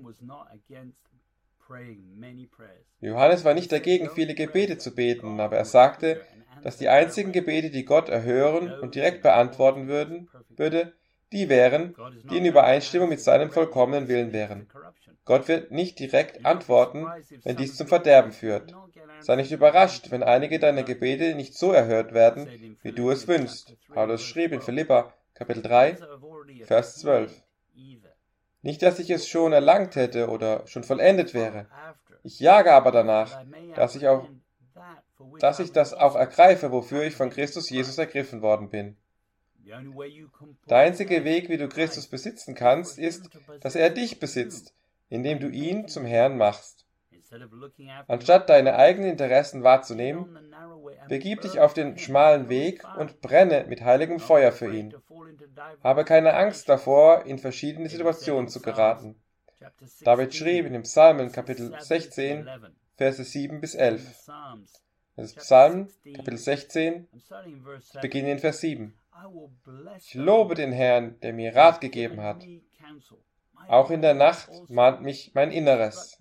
Johannes war nicht dagegen, viele Gebete zu beten, aber er sagte, dass die einzigen Gebete, die Gott erhören und direkt beantworten würde, die wären, die in Übereinstimmung mit seinem vollkommenen Willen wären. Gott wird nicht direkt antworten, wenn dies zum Verderben führt. Sei nicht überrascht, wenn einige deiner Gebete nicht so erhört werden, wie du es wünschst. Paulus schrieb in Philipper, Kapitel 3, Vers 12. Nicht, dass ich es schon erlangt hätte oder schon vollendet wäre. Ich jage aber danach, dass ich das auch ergreife, wofür ich von Christus Jesus ergriffen worden bin. Der einzige Weg, wie du Christus besitzen kannst, ist, dass er dich besitzt, indem du ihn zum Herrn machst. Anstatt deine eigenen Interessen wahrzunehmen, begib dich auf den schmalen Weg und brenne mit heiligem Feuer für ihn. Habe keine Angst davor, in verschiedene Situationen zu geraten. David schrieb in dem Psalmen Kapitel 16, Verse 7 bis 11. Das ist Psalm Kapitel 16, ich beginne in Vers 7. Ich lobe den Herrn, der mir Rat gegeben hat. Auch in der Nacht mahnt mich mein Inneres.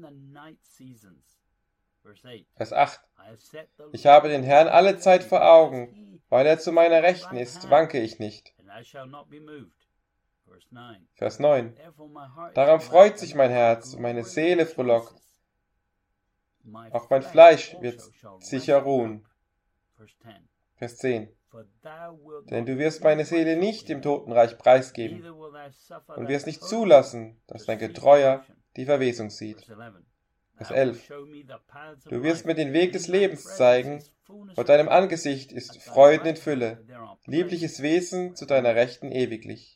Vers 8. Ich habe den Herrn alle Zeit vor Augen. Weil er zu meiner Rechten ist, wanke ich nicht. Vers 9. Daran freut sich mein Herz und meine Seele frohlockt. Auch mein Fleisch wird sicher ruhen. Vers 10. Denn du wirst meine Seele nicht im Totenreich preisgeben und wirst nicht zulassen, dass dein Getreuer die Verwesung sieht. Vers 11. Du wirst mir den Weg des Lebens zeigen, vor deinem Angesicht ist Freuden in Fülle, liebliches Wesen zu deiner Rechten ewiglich.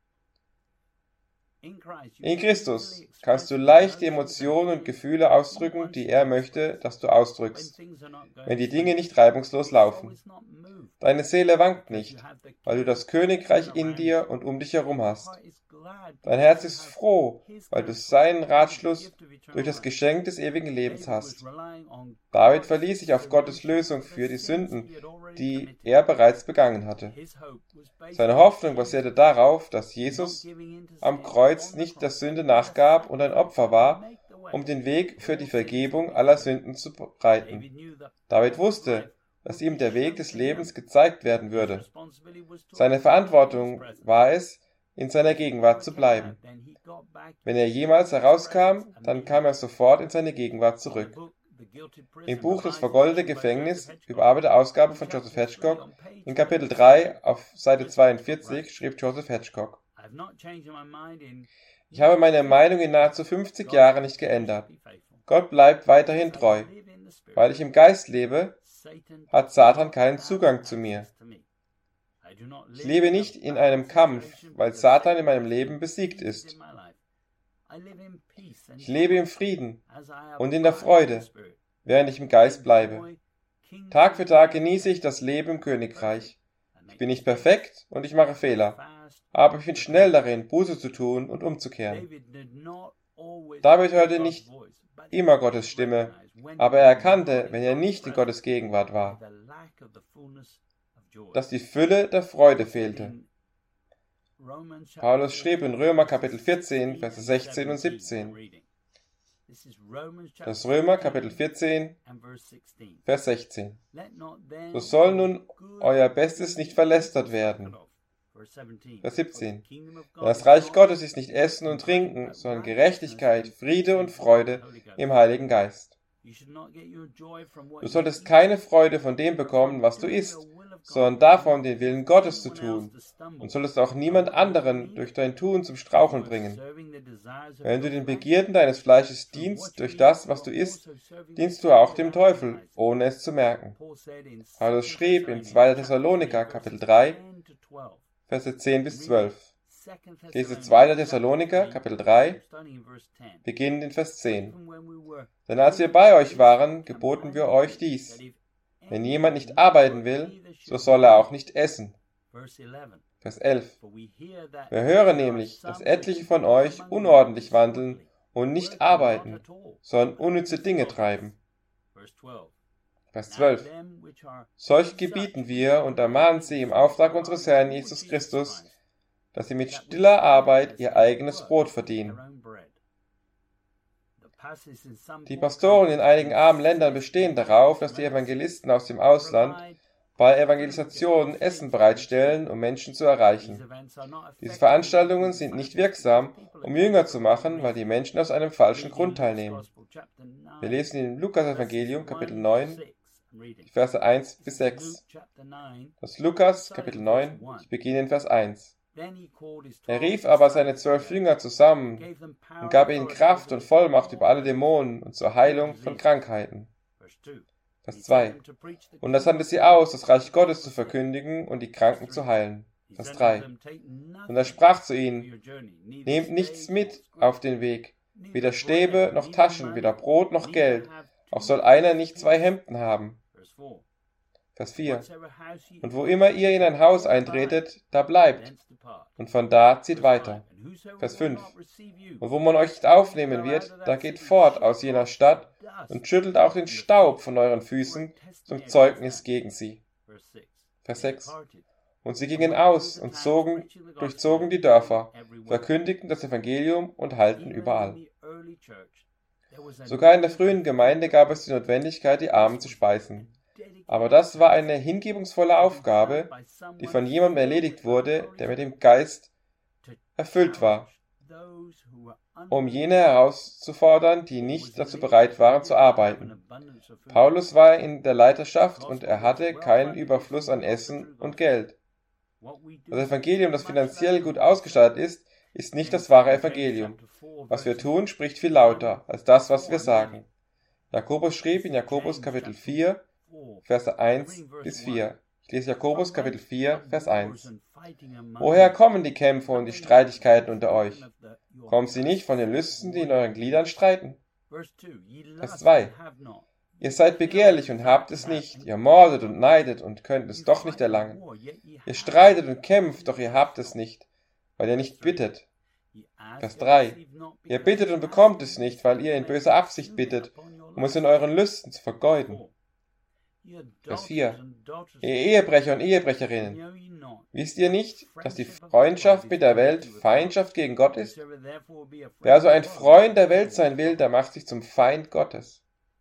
In Christus kannst du leicht die Emotionen und Gefühle ausdrücken, die er möchte, dass du ausdrückst, wenn die Dinge nicht reibungslos laufen. Deine Seele wankt nicht, weil du das Königreich in dir und um dich herum hast. Dein Herz ist froh, weil du seinen Ratschluss durch das Geschenk des ewigen Lebens hast. David verließ sich auf Gottes Lösung für die Sünden, die er bereits begangen hatte. Seine Hoffnung basierte darauf, dass Jesus am Kreuz nicht der Sünde nachgab und ein Opfer war, um den Weg für die Vergebung aller Sünden zu bereiten. David wusste, dass ihm der Weg des Lebens gezeigt werden würde. Seine Verantwortung war es, in seiner Gegenwart zu bleiben. Wenn er jemals herauskam, dann kam er sofort in seine Gegenwart zurück. Im Buch Das vergoldete Gefängnis, überarbeitete Ausgabe von Joseph Hedgecock, in Kapitel 3 auf Seite 42 schrieb Joseph Hedgecock: Ich habe meine Meinung in nahezu 50 Jahren nicht geändert. Gott bleibt weiterhin treu. Weil ich im Geist lebe, hat Satan keinen Zugang zu mir. Ich lebe nicht in einem Kampf, weil Satan in meinem Leben besiegt ist. Ich lebe im Frieden und in der Freude, während ich im Geist bleibe. Tag für Tag genieße ich das Leben im Königreich. Ich bin nicht perfekt und ich mache Fehler, aber ich bin schnell darin, Buße zu tun und umzukehren. David hörte nicht immer Gottes Stimme, aber er erkannte, wenn er nicht in Gottes Gegenwart war, dass die Fülle der Freude fehlte. Paulus schrieb in Römer Kapitel 14, Verse 16 und 17. Das Römer Kapitel 14, Vers 16. So soll nun euer Bestes nicht verlästert werden. Vers 17. Denn das Reich Gottes ist nicht Essen und Trinken, sondern Gerechtigkeit, Friede und Freude im Heiligen Geist. Du solltest keine Freude von dem bekommen, was du isst, sondern davon, den Willen Gottes zu tun, und solltest auch niemand anderen durch dein Tun zum Straucheln bringen. Wenn du den Begierden deines Fleisches dienst durch das, was du isst, dienst du auch dem Teufel, ohne es zu merken. Paulus schrieb in 2. Thessaloniker, Kapitel 3, Verse 10 bis 12. Lese 2. Thessaloniker, Kapitel 3, beginnend in Vers 10. Denn als wir bei euch waren, geboten wir euch dies: Wenn jemand nicht arbeiten will, so soll er auch nicht essen. Vers 11. Wir hören nämlich, dass etliche von euch unordentlich wandeln und nicht arbeiten, sondern unnütze Dinge treiben. Vers 12. Solch gebieten wir und ermahnen sie im Auftrag unseres Herrn Jesus Christus, dass sie mit stiller Arbeit ihr eigenes Brot verdienen. Die Pastoren in einigen armen Ländern bestehen darauf, dass die Evangelisten aus dem Ausland bei Evangelisationen Essen bereitstellen, um Menschen zu erreichen. Diese Veranstaltungen sind nicht wirksam, um Jünger zu machen, weil die Menschen aus einem falschen Grund teilnehmen. Wir lesen im Lukas-Evangelium, Kapitel 9, die Verse 1 bis 6. Das Lukas, Kapitel 9, ich beginne in Vers 1. Er rief aber seine 12 Jünger zusammen und gab ihnen Kraft und Vollmacht über alle Dämonen und zur Heilung von Krankheiten. Vers 2. Und er sandte sie aus, das Reich Gottes zu verkündigen und die Kranken zu heilen. Vers 3. Und er sprach zu ihnen: Nehmt nichts mit auf den Weg, weder Stäbe noch Taschen, weder Brot noch Geld, auch soll einer nicht 2 Hemden haben. Vers 4. Und wo immer ihr in ein Haus eintretet, da bleibt, und von da zieht weiter. Vers 5. Und wo man euch nicht aufnehmen wird, da geht fort aus jener Stadt und schüttelt auch den Staub von euren Füßen zum Zeugnis gegen sie. Vers 6. Und sie gingen aus und durchzogen die Dörfer, verkündigten das Evangelium und heilten überall. Sogar in der frühen Gemeinde gab es die Notwendigkeit, die Armen zu speisen. Aber das war eine hingebungsvolle Aufgabe, die von jemandem erledigt wurde, der mit dem Geist erfüllt war, um jene herauszufordern, die nicht dazu bereit waren zu arbeiten. Paulus war in der Leiterschaft und er hatte keinen Überfluss an Essen und Geld. Das Evangelium, das finanziell gut ausgestattet ist nicht das wahre Evangelium. Was wir tun, spricht viel lauter als das, was wir sagen. Jakobus schrieb in Jakobus Kapitel 4, Verse 1 bis 4. Ich lese Jakobus Kapitel 4, Vers 1. Woher kommen die Kämpfe und die Streitigkeiten unter euch? Kommen sie nicht von den Lüsten, die in euren Gliedern streiten? Vers 2. Ihr seid begehrlich und habt es nicht. Ihr mordet und neidet und könnt es doch nicht erlangen. Ihr streitet und kämpft, doch ihr habt es nicht, weil ihr nicht bittet. Vers 3. Ihr bittet und bekommt es nicht, weil ihr in böser Absicht bittet, um es in euren Lüsten zu vergeuden. Vers 4. Ihr Ehebrecher und Ehebrecherinnen, wisst ihr nicht, dass die Freundschaft mit der Welt Feindschaft gegen Gott ist? Wer also ein Freund der Welt sein will, der macht sich zum Feind Gottes.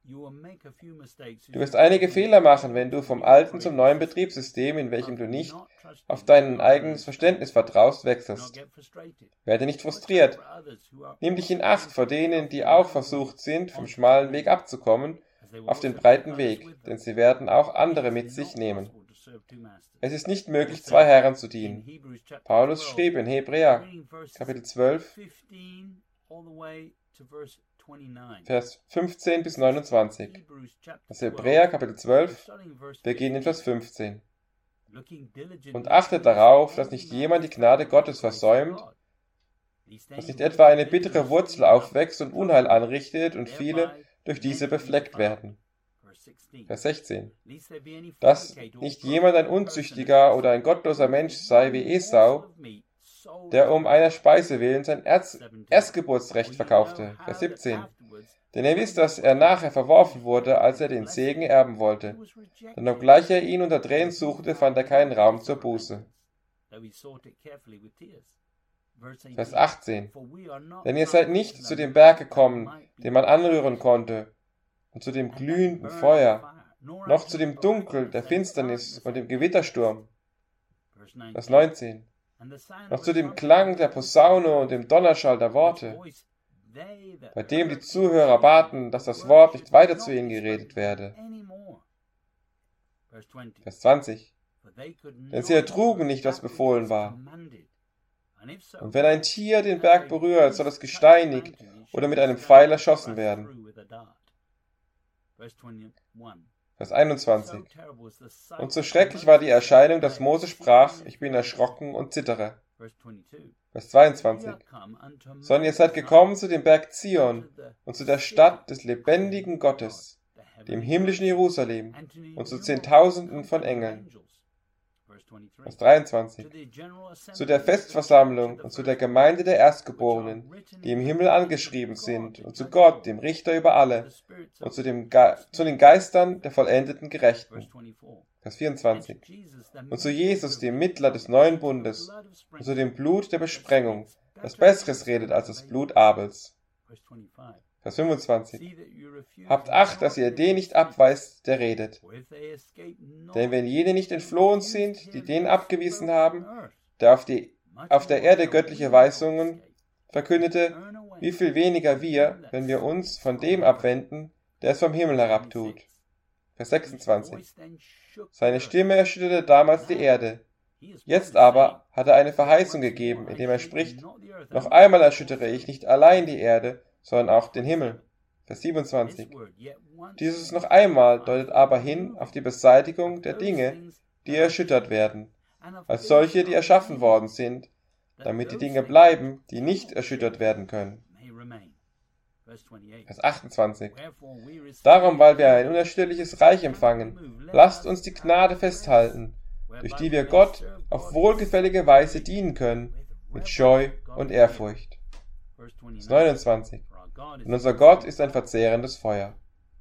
Du wirst einige Fehler machen, wenn du vom alten zum neuen Betriebssystem, in welchem du nicht auf dein eigenes Verständnis vertraust, wechselst. Werde nicht frustriert. Nimm dich in Acht vor denen, die auch versucht sind, vom schmalen Weg abzukommen, auf den breiten Weg, denn sie werden auch andere mit sich nehmen. Es ist nicht möglich, 2 Herren zu dienen. Paulus schrieb in Hebräer, Kapitel 12, Vers 15 bis 29. Das Hebräer, Kapitel 12, beginnt in Vers 15. Und achtet darauf, dass nicht jemand die Gnade Gottes versäumt, dass nicht etwa eine bittere Wurzel aufwächst und Unheil anrichtet und viele durch diese befleckt werden. Vers 16. Dass nicht jemand ein Unzüchtiger oder ein gottloser Mensch sei wie Esau, der um einer Speise willen sein Erstgeburtsrecht verkaufte. Vers 17. Denn ihr wisst, dass er nachher verworfen wurde, als er den Segen erben wollte. Denn obgleich er ihn unter Tränen suchte, fand er keinen Raum zur Buße. Vers 18. Denn ihr seid nicht zu dem Berg gekommen, den man anrühren konnte, und zu dem glühenden Feuer, noch zu dem Dunkel der Finsternis und dem Gewittersturm. Vers 19. Noch zu dem Klang der Posaune und dem Donnerschall der Worte, bei dem die Zuhörer baten, dass das Wort nicht weiter zu ihnen geredet werde. Vers 20. Denn sie ertrugen nicht, was befohlen war. Und wenn ein Tier den Berg berührt, soll es gesteinigt oder mit einem Pfeil erschossen werden. Vers 21. Und so schrecklich war die Erscheinung, dass Mose sprach, ich bin erschrocken und zittere. Vers 22. Sondern ihr seid gekommen zu dem Berg Zion und zu der Stadt des lebendigen Gottes, dem himmlischen Jerusalem und zu Zehntausenden von Engeln. Vers 23. Zu der Festversammlung und zu der Gemeinde der Erstgeborenen, die im Himmel angeschrieben sind, und zu Gott, dem Richter über alle, und zu den Geistern der vollendeten Gerechten. Vers 24. Und zu Jesus, dem Mittler des neuen Bundes, und zu dem Blut der Besprengung, das Besseres redet als das Blut Abels. Vers 25. Habt Acht, dass ihr den nicht abweist, der redet. Denn wenn jene nicht entflohen sind, die den abgewiesen haben, der auf der Erde göttliche Weisungen verkündete, wie viel weniger wir, wenn wir uns von dem abwenden, der es vom Himmel herabtut. Vers 26. Seine Stimme erschütterte damals die Erde. Jetzt aber hat er eine Verheißung gegeben, indem er spricht, noch einmal erschüttere ich nicht allein die Erde, sondern auch den Himmel. Vers 27. Dieses noch einmal deutet aber hin auf die Beseitigung der Dinge, die erschüttert werden, als solche, die erschaffen worden sind, damit die Dinge bleiben, die nicht erschüttert werden können. Vers 28. Darum, weil wir ein unerschütterliches Reich empfangen, lasst uns die Gnade festhalten, durch die wir Gott auf wohlgefällige Weise dienen können, mit Scheu und Ehrfurcht. Vers 29. Und unser Gott ist ein verzehrendes Feuer.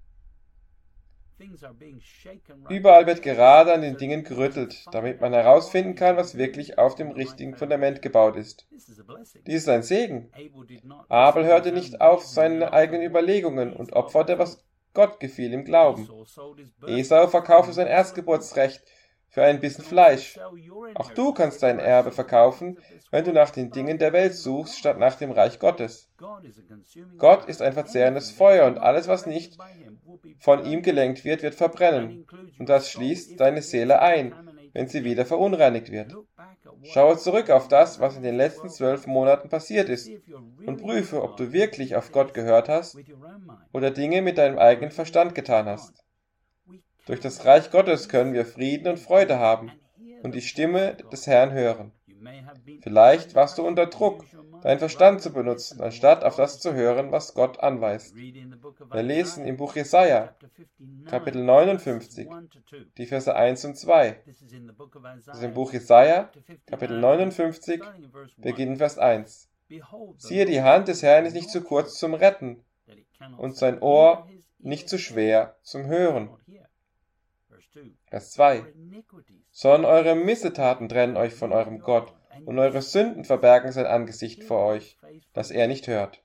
Überall wird gerade an den Dingen gerüttelt, damit man herausfinden kann, was wirklich auf dem richtigen Fundament gebaut ist. Dies ist ein Segen. Abel hörte nicht auf seine eigenen Überlegungen und opferte, was Gott gefiel im Glauben. Esau verkaufte sein Erstgeburtsrecht für ein bisschen Fleisch. Auch du kannst dein Erbe verkaufen, wenn du nach den Dingen der Welt suchst, statt nach dem Reich Gottes. Gott ist ein verzehrendes Feuer und alles, was nicht von ihm gelenkt wird, wird verbrennen. Und das schließt deine Seele ein, wenn sie wieder verunreinigt wird. Schaue zurück auf das, was in den letzten 12 Monaten passiert ist und prüfe, ob du wirklich auf Gott gehört hast oder Dinge mit deinem eigenen Verstand getan hast. Durch das Reich Gottes können wir Frieden und Freude haben und die Stimme des Herrn hören. Vielleicht warst du unter Druck, deinen Verstand zu benutzen, anstatt auf das zu hören, was Gott anweist. Wir lesen im Buch Jesaja, Kapitel 59, die Verse 1 und 2. Das ist im Buch Jesaja, Kapitel 59, beginnend Vers 1. Siehe, die Hand des Herrn ist nicht zu kurz zum Retten und sein Ohr nicht zu schwer zum Hören. Vers 2. Sondern eure Missetaten trennen euch von eurem Gott, und eure Sünden verbergen sein Angesicht vor euch, dass er nicht hört.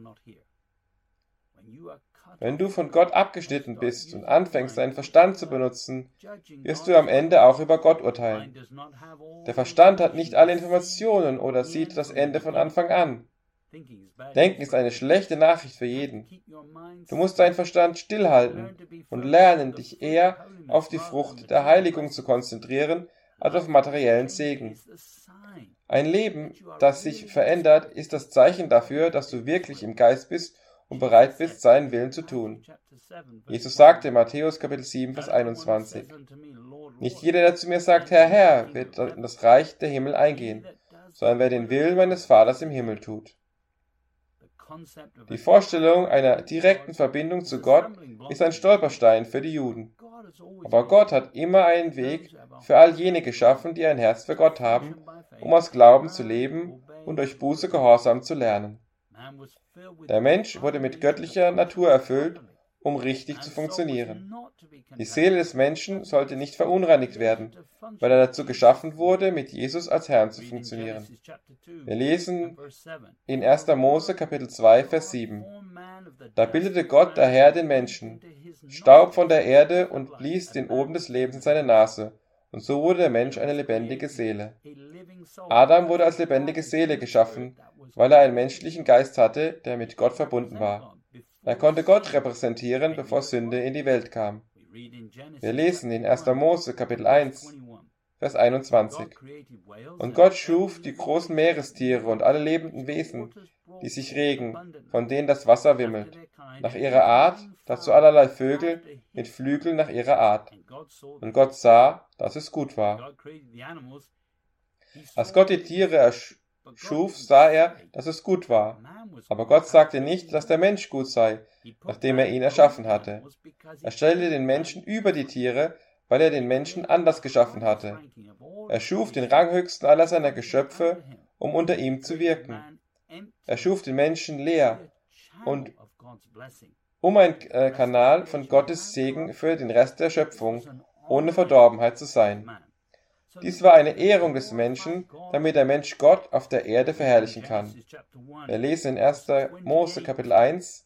Wenn du von Gott abgeschnitten bist und anfängst, deinen Verstand zu benutzen, wirst du am Ende auch über Gott urteilen. Der Verstand hat nicht alle Informationen oder sieht das Ende von Anfang an. Denken ist eine schlechte Nachricht für jeden. Du musst deinen Verstand stillhalten und lernen, dich eher auf die Frucht der Heiligung zu konzentrieren, als auf materiellen Segen. Ein Leben, das sich verändert, ist das Zeichen dafür, dass du wirklich im Geist bist und bereit bist, seinen Willen zu tun. Jesus sagte in Matthäus Kapitel 7, Vers 21, nicht jeder, der zu mir sagt, Herr, Herr, wird in das Reich der Himmel eingehen, sondern wer den Willen meines Vaters im Himmel tut. Die Vorstellung einer direkten Verbindung zu Gott ist ein Stolperstein für die Juden. Aber Gott hat immer einen Weg für all jene geschaffen, die ein Herz für Gott haben, um aus Glauben zu leben und durch Buße Gehorsam zu lernen. Der Mensch wurde mit göttlicher Natur erfüllt, um richtig zu funktionieren. Die Seele des Menschen sollte nicht verunreinigt werden, weil er dazu geschaffen wurde, mit Jesus als Herrn zu funktionieren. Wir lesen in 1. Mose Kapitel 2, Vers 7. Da bildete Gott der Herr den Menschen, Staub von der Erde und blies den Odem des Lebens in seine Nase, und so wurde der Mensch eine lebendige Seele. Adam wurde als lebendige Seele geschaffen, weil er einen menschlichen Geist hatte, der mit Gott verbunden war. Er konnte Gott repräsentieren, bevor Sünde in die Welt kam. Wir lesen in 1. Mose Kapitel 1, Vers 21. Und Gott schuf die großen Meerestiere und alle lebenden Wesen, die sich regen, von denen das Wasser wimmelt, nach ihrer Art, dazu allerlei Vögel mit Flügeln nach ihrer Art. Und Gott sah, dass es gut war. Als Gott die Tiere erschuf, sah er, dass es gut war. Aber Gott sagte nicht, dass der Mensch gut sei, nachdem er ihn erschaffen hatte. Er stellte den Menschen über die Tiere, weil er den Menschen anders geschaffen hatte. Er schuf den Ranghöchsten aller seiner Geschöpfe, um unter ihm zu wirken. Er schuf den Menschen leer und um ein Kanal von Gottes Segen für den Rest der Schöpfung, ohne Verdorbenheit zu sein. Dies war eine Ehrung des Menschen, damit der Mensch Gott auf der Erde verherrlichen kann. Wir lesen in 1. Mose Kapitel 1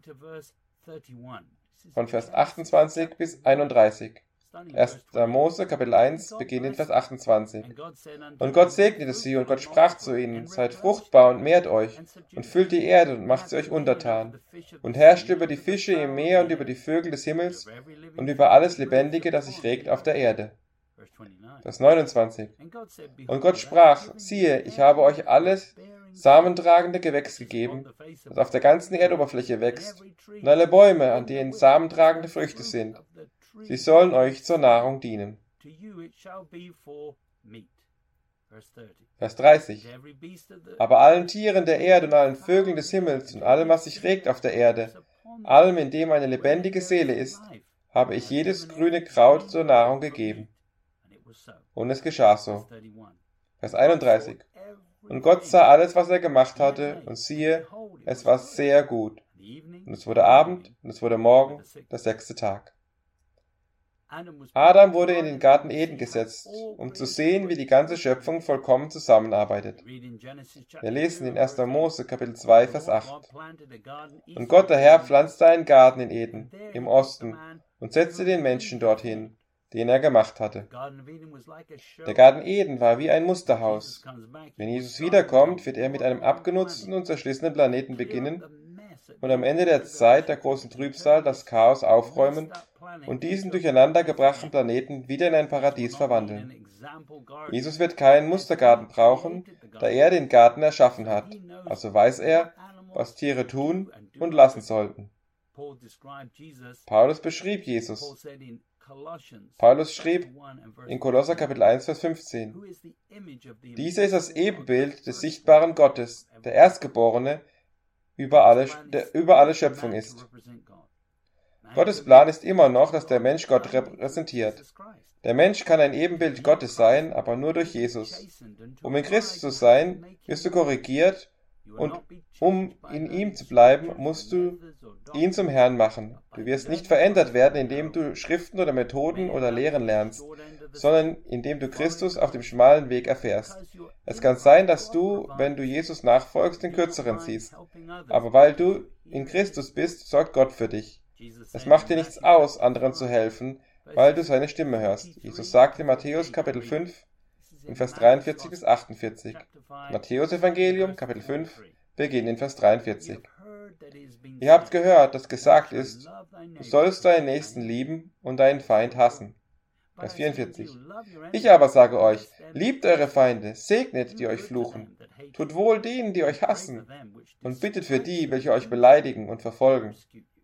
von Vers 28 bis 31. 1. Mose Kapitel 1 beginnt in Vers 28. Und Gott segnete sie, und Gott sprach zu ihnen: Seid fruchtbar und mehrt euch, und füllt die Erde und macht sie euch untertan, und herrscht über die Fische im Meer und über die Vögel des Himmels und über alles Lebendige, das sich regt auf der Erde. Vers 29. Und Gott sprach: Siehe, ich habe euch alles samentragende Gewächs gegeben, das auf der ganzen Erdoberfläche wächst, und alle Bäume, an denen samentragende Früchte sind. Sie sollen euch zur Nahrung dienen. Vers 30. Aber allen Tieren der Erde und allen Vögeln des Himmels und allem, was sich regt auf der Erde, allem, in dem eine lebendige Seele ist, habe ich jedes grüne Kraut zur Nahrung gegeben. Und es geschah so. Vers 31. Und Gott sah alles, was er gemacht hatte, und siehe, es war sehr gut. Und es wurde Abend, und es wurde Morgen, der 6. Tag. Adam wurde in den Garten Eden gesetzt, um zu sehen, wie die ganze Schöpfung vollkommen zusammenarbeitet. Wir lesen in 1. Mose Kapitel 2, Vers 8. Und Gott der Herr pflanzte einen Garten in Eden, im Osten, und setzte den Menschen dorthin, den er gemacht hatte. Der Garten Eden war wie ein Musterhaus. Wenn Jesus wiederkommt, wird er mit einem abgenutzten und zerschlissenen Planeten beginnen und am Ende der Zeit der großen Trübsal das Chaos aufräumen und diesen durcheinandergebrachten Planeten wieder in ein Paradies verwandeln. Jesus wird keinen Mustergarten brauchen, da er den Garten erschaffen hat. Also weiß er, was Tiere tun und lassen sollten. Paulus beschrieb Jesus. Paulus schrieb in Kolosser Kapitel 1, Vers 15: Dieser ist das Ebenbild des sichtbaren Gottes, der Erstgeborene, der über alle Schöpfung ist. Gottes Plan ist immer noch, dass der Mensch Gott repräsentiert. Der Mensch kann ein Ebenbild Gottes sein, aber nur durch Jesus. Um in Christus zu sein, wirst du korrigiert, und um in ihm zu bleiben, musst du ihn zum Herrn machen. Du wirst nicht verändert werden, indem du Schriften oder Methoden oder Lehren lernst, sondern indem du Christus auf dem schmalen Weg erfährst. Es kann sein, dass du, wenn du Jesus nachfolgst, den kürzeren ziehst. Aber weil du in Christus bist, sorgt Gott für dich. Es macht dir nichts aus, anderen zu helfen, weil du seine Stimme hörst. Jesus sagt in Matthäus Kapitel 5, in Vers 43 bis 48. Matthäus Evangelium, Kapitel 5, beginnt in Vers 43. Ihr habt gehört, dass gesagt ist, du sollst deinen Nächsten lieben und deinen Feind hassen. Vers 44. Ich aber sage euch, liebt eure Feinde, segnet, die euch fluchen, tut wohl denen, die euch hassen, und bittet für die, welche euch beleidigen und verfolgen.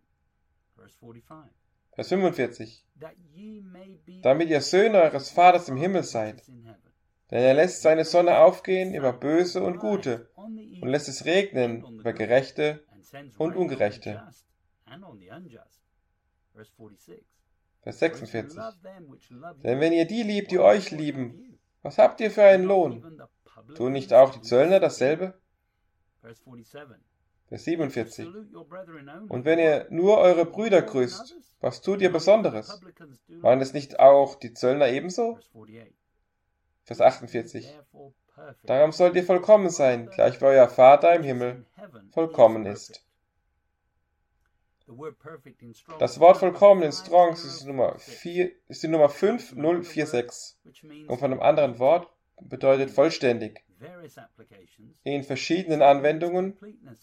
Vers 45. Damit ihr Söhne eures Vaters im Himmel seid. Denn er lässt seine Sonne aufgehen über Böse und Gute und lässt es regnen über Gerechte und Ungerechte. Vers 46. Denn wenn ihr die liebt, die euch lieben, was habt ihr für einen Lohn? Tun nicht auch die Zöllner dasselbe? Vers 47. Und wenn ihr nur eure Brüder grüßt, was tut ihr Besonderes? Waren es nicht auch die Zöllner ebenso? Vers 48. Darum sollt ihr vollkommen sein, gleich wie euer Vater im Himmel vollkommen ist. Das Wort vollkommen in Strongs ist die Nummer 5046 und von einem anderen Wort bedeutet vollständig. In verschiedenen Anwendungen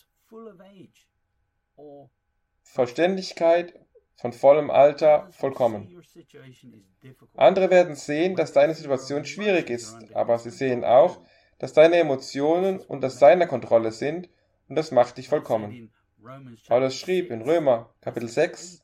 Vollständigkeit, von vollem Alter, vollkommen. Andere werden sehen, dass deine Situation schwierig ist, aber sie sehen auch, dass deine Emotionen unter seiner Kontrolle sind und das macht dich vollkommen. Paulus schrieb in Römer, Kapitel 6,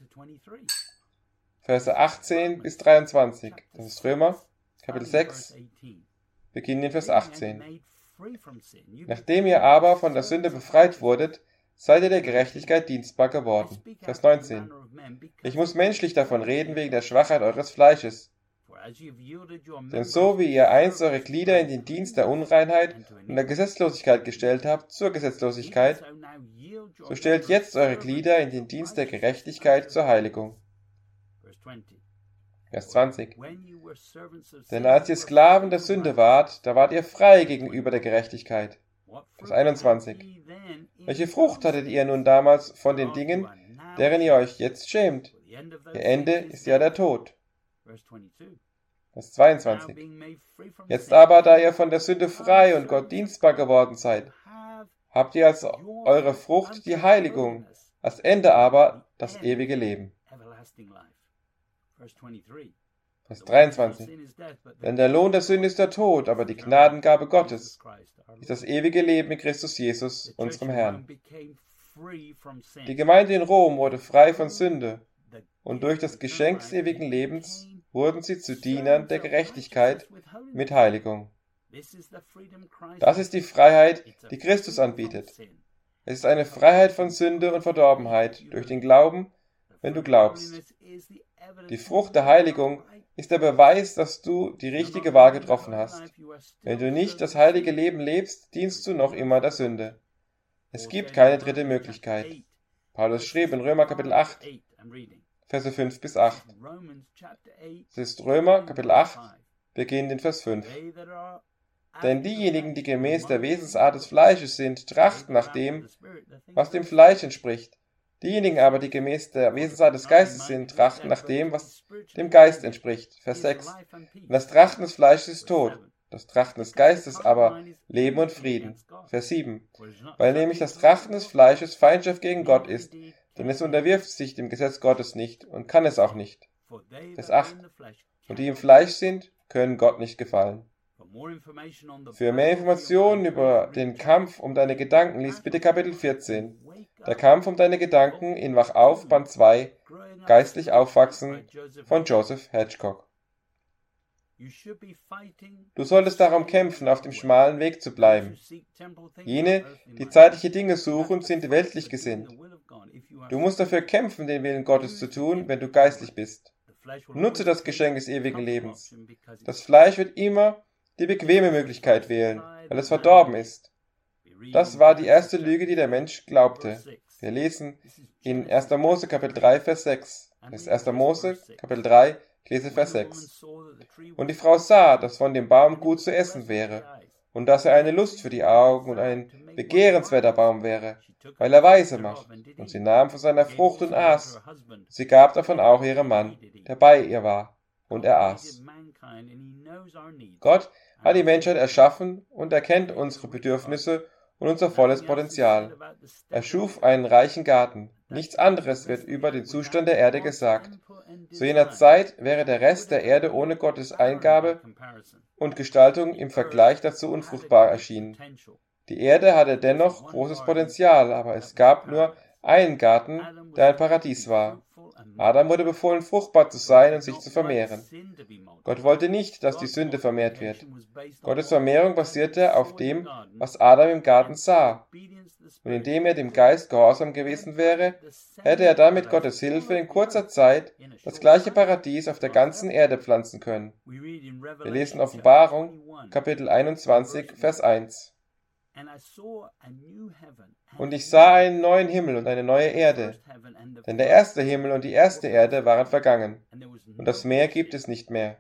Verse 18 bis 23. Das ist Römer, Kapitel 6, beginnend in Vers 18. Nachdem ihr aber von der Sünde befreit wurdet, seid ihr der Gerechtigkeit dienstbar geworden. Vers 19. Ich muss menschlich davon reden wegen der Schwachheit eures Fleisches. Denn so wie ihr einst eure Glieder in den Dienst der Unreinheit und der Gesetzlosigkeit gestellt habt, zur Gesetzlosigkeit, so stellt jetzt eure Glieder in den Dienst der Gerechtigkeit zur Heiligung. Vers 20. Denn als ihr Sklaven der Sünde wart, da wart ihr frei gegenüber der Gerechtigkeit. Vers 21. Welche Frucht hattet ihr nun damals von den Dingen, deren ihr euch jetzt schämt? Ihr Ende ist ja der Tod. Vers 22. Jetzt aber, da ihr von der Sünde frei und Gott dienstbar geworden seid, habt ihr als eure Frucht die Heiligung, als Ende aber das ewige Leben. Vers 23. Denn der Lohn der Sünde ist der Tod, aber die Gnadengabe Gottes ist das ewige Leben in Christus Jesus, unserem Herrn. Die Gemeinde in Rom wurde frei von Sünde, und durch das Geschenk des ewigen Lebens wurden sie zu Dienern der Gerechtigkeit mit Heiligung. Das ist die Freiheit, die Christus anbietet. Es ist eine Freiheit von Sünde und Verdorbenheit durch den Glauben, wenn du glaubst. Die Frucht der Heiligung ist der Beweis, dass du die richtige Wahl getroffen hast. Wenn du nicht das heilige Leben lebst, dienst du noch immer der Sünde. Es gibt keine dritte Möglichkeit. Paulus schrieb in Römer Kapitel 8, Verse 5 bis 8. Es ist Römer Kapitel 8, beginnt in Vers 5. Denn diejenigen, die gemäß der Wesensart des Fleisches sind, trachten nach dem, was dem Fleisch entspricht. Diejenigen aber, die gemäß der Wesensart des Geistes sind, trachten nach dem, was dem Geist entspricht. Vers 6. Und das Trachten des Fleisches ist Tod, das Trachten des Geistes aber Leben und Frieden. Vers 7. Weil nämlich das Trachten des Fleisches Feindschaft gegen Gott ist, denn es unterwirft sich dem Gesetz Gottes nicht und kann es auch nicht. Vers 8. Und die im Fleisch sind, können Gott nicht gefallen. Für mehr Informationen über den Kampf um deine Gedanken lies bitte Kapitel 14. Der Kampf um deine Gedanken in Wach auf, Band 2, Geistlich aufwachsen von Joseph Hedgecock. Du solltest darum kämpfen, auf dem schmalen Weg zu bleiben. Jene, die zeitliche Dinge suchen, sind weltlich gesinnt. Du musst dafür kämpfen, den Willen Gottes zu tun, wenn du geistlich bist. Nutze das Geschenk des ewigen Lebens. Das Fleisch wird immer die bequeme Möglichkeit wählen, weil es verdorben ist. Das war die erste Lüge, die der Mensch glaubte. Wir lesen in 1. Mose Kapitel 3, Vers 6. Das ist 1. Mose Kapitel 3, ich lese Vers 6. Und die Frau sah, dass von dem Baum gut zu essen wäre, und dass er eine Lust für die Augen und ein begehrenswerter Baum wäre, weil er weise macht. Und sie nahm von seiner Frucht und aß. Sie gab davon auch ihrem Mann, der bei ihr war, und er aß. Gott hat die Menschheit erschaffen und erkennt unsere Bedürfnisse und unser volles Potenzial. Er schuf einen reichen Garten. Nichts anderes wird über den Zustand der Erde gesagt. Zu jener Zeit wäre der Rest der Erde ohne Gottes Eingabe und Gestaltung im Vergleich dazu unfruchtbar erschienen. Die Erde hatte dennoch großes Potenzial, aber es gab nur einen Garten, der ein Paradies war. Adam wurde befohlen, fruchtbar zu sein und sich zu vermehren. Gott wollte nicht, dass die Sünde vermehrt wird. Gottes Vermehrung basierte auf dem, was Adam im Garten sah. Und indem er dem Geist gehorsam gewesen wäre, hätte er dann mit Gottes Hilfe in kurzer Zeit das gleiche Paradies auf der ganzen Erde pflanzen können. Wir lesen Offenbarung, Kapitel 21, Vers 1. Und ich sah einen neuen Himmel und eine neue Erde, denn der erste Himmel und die erste Erde waren vergangen, und das Meer gibt es nicht mehr.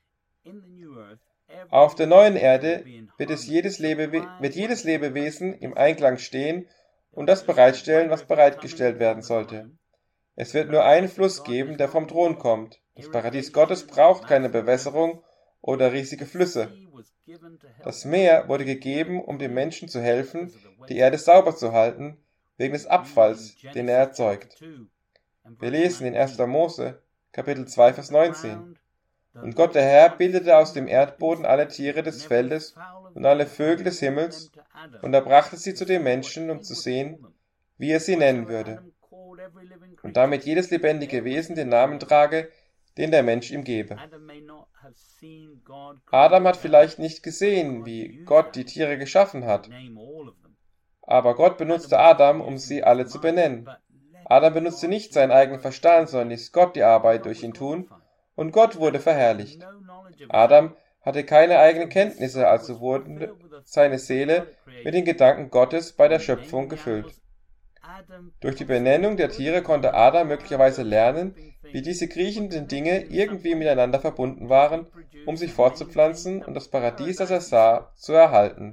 Auf der neuen Erde wird jedes Lebewesen im Einklang stehen und das bereitstellen, was bereitgestellt werden sollte. Es wird nur einen Fluss geben, der vom Thron kommt. Das Paradies Gottes braucht keine Bewässerung oder riesige Flüsse. Das Meer wurde gegeben, um dem Menschen zu helfen, die Erde sauber zu halten, wegen des Abfalls, den er erzeugt. Wir lesen in 1. Mose, Kapitel 2, Vers 19. Und Gott der Herr bildete aus dem Erdboden alle Tiere des Feldes und alle Vögel des Himmels, und er brachte sie zu dem Menschen, um zu sehen, wie er sie nennen würde. Und damit jedes lebendige Wesen den Namen trage, den der Mensch ihm gebe. Adam hat vielleicht nicht gesehen, wie Gott die Tiere geschaffen hat, aber Gott benutzte Adam, um sie alle zu benennen. Adam benutzte nicht seinen eigenen Verstand, sondern ließ Gott die Arbeit durch ihn tun, und Gott wurde verherrlicht. Adam hatte keine eigenen Kenntnisse, also wurde seine Seele mit den Gedanken Gottes bei der Schöpfung gefüllt. Durch die Benennung der Tiere konnte Adam möglicherweise lernen, wie diese kriechenden Dinge irgendwie miteinander verbunden waren, um sich fortzupflanzen und das Paradies, das er sah, zu erhalten.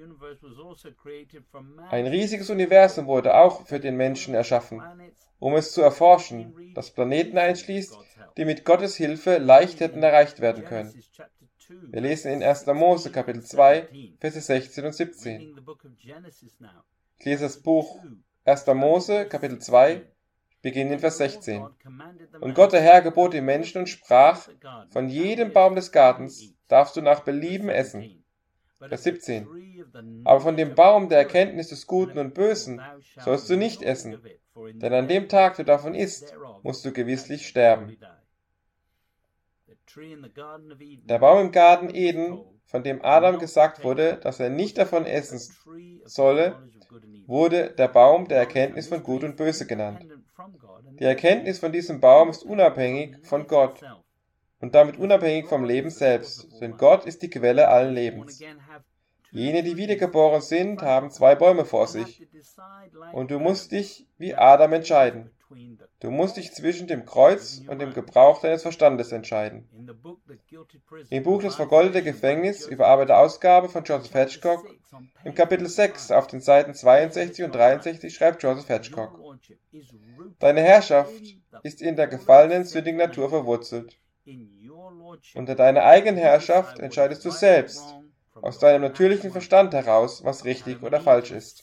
Ein riesiges Universum wurde auch für den Menschen erschaffen, um es zu erforschen, das Planeten einschließt, die mit Gottes Hilfe leicht hätten erreicht werden können. Wir lesen in 1. Mose, Kapitel 2, Verse 16 und 17. Ich lese das Buch 1. Mose, Kapitel 2, beginnend in Vers 16. Und Gott der Herr gebot dem Menschen und sprach, von jedem Baum des Gartens darfst du nach Belieben essen. Vers 17. Aber von dem Baum der Erkenntnis des Guten und Bösen sollst du nicht essen, denn an dem Tag, du davon isst, musst du gewisslich sterben. Der Baum im Garten Eden, von dem Adam gesagt wurde, dass er nicht davon essen solle, wurde der Baum der Erkenntnis von Gut und Böse genannt. Die Erkenntnis von diesem Baum ist unabhängig von Gott und damit unabhängig vom Leben selbst, denn Gott ist die Quelle allen Lebens. Jene, die wiedergeboren sind, haben zwei Bäume vor sich und du musst dich wie Adam entscheiden. Du musst dich zwischen dem Kreuz und dem Gebrauch deines Verstandes entscheiden. Im Buch Das vergoldete Gefängnis, überarbeitete Ausgabe von Joseph Hedgecock, im Kapitel 6 auf den Seiten 62 und 63 schreibt Joseph Hedgecock: Deine Herrschaft ist in der gefallenen, sündigen Natur verwurzelt. Unter deiner eigenen Herrschaft entscheidest du selbst, aus deinem natürlichen Verstand heraus, was richtig oder falsch ist.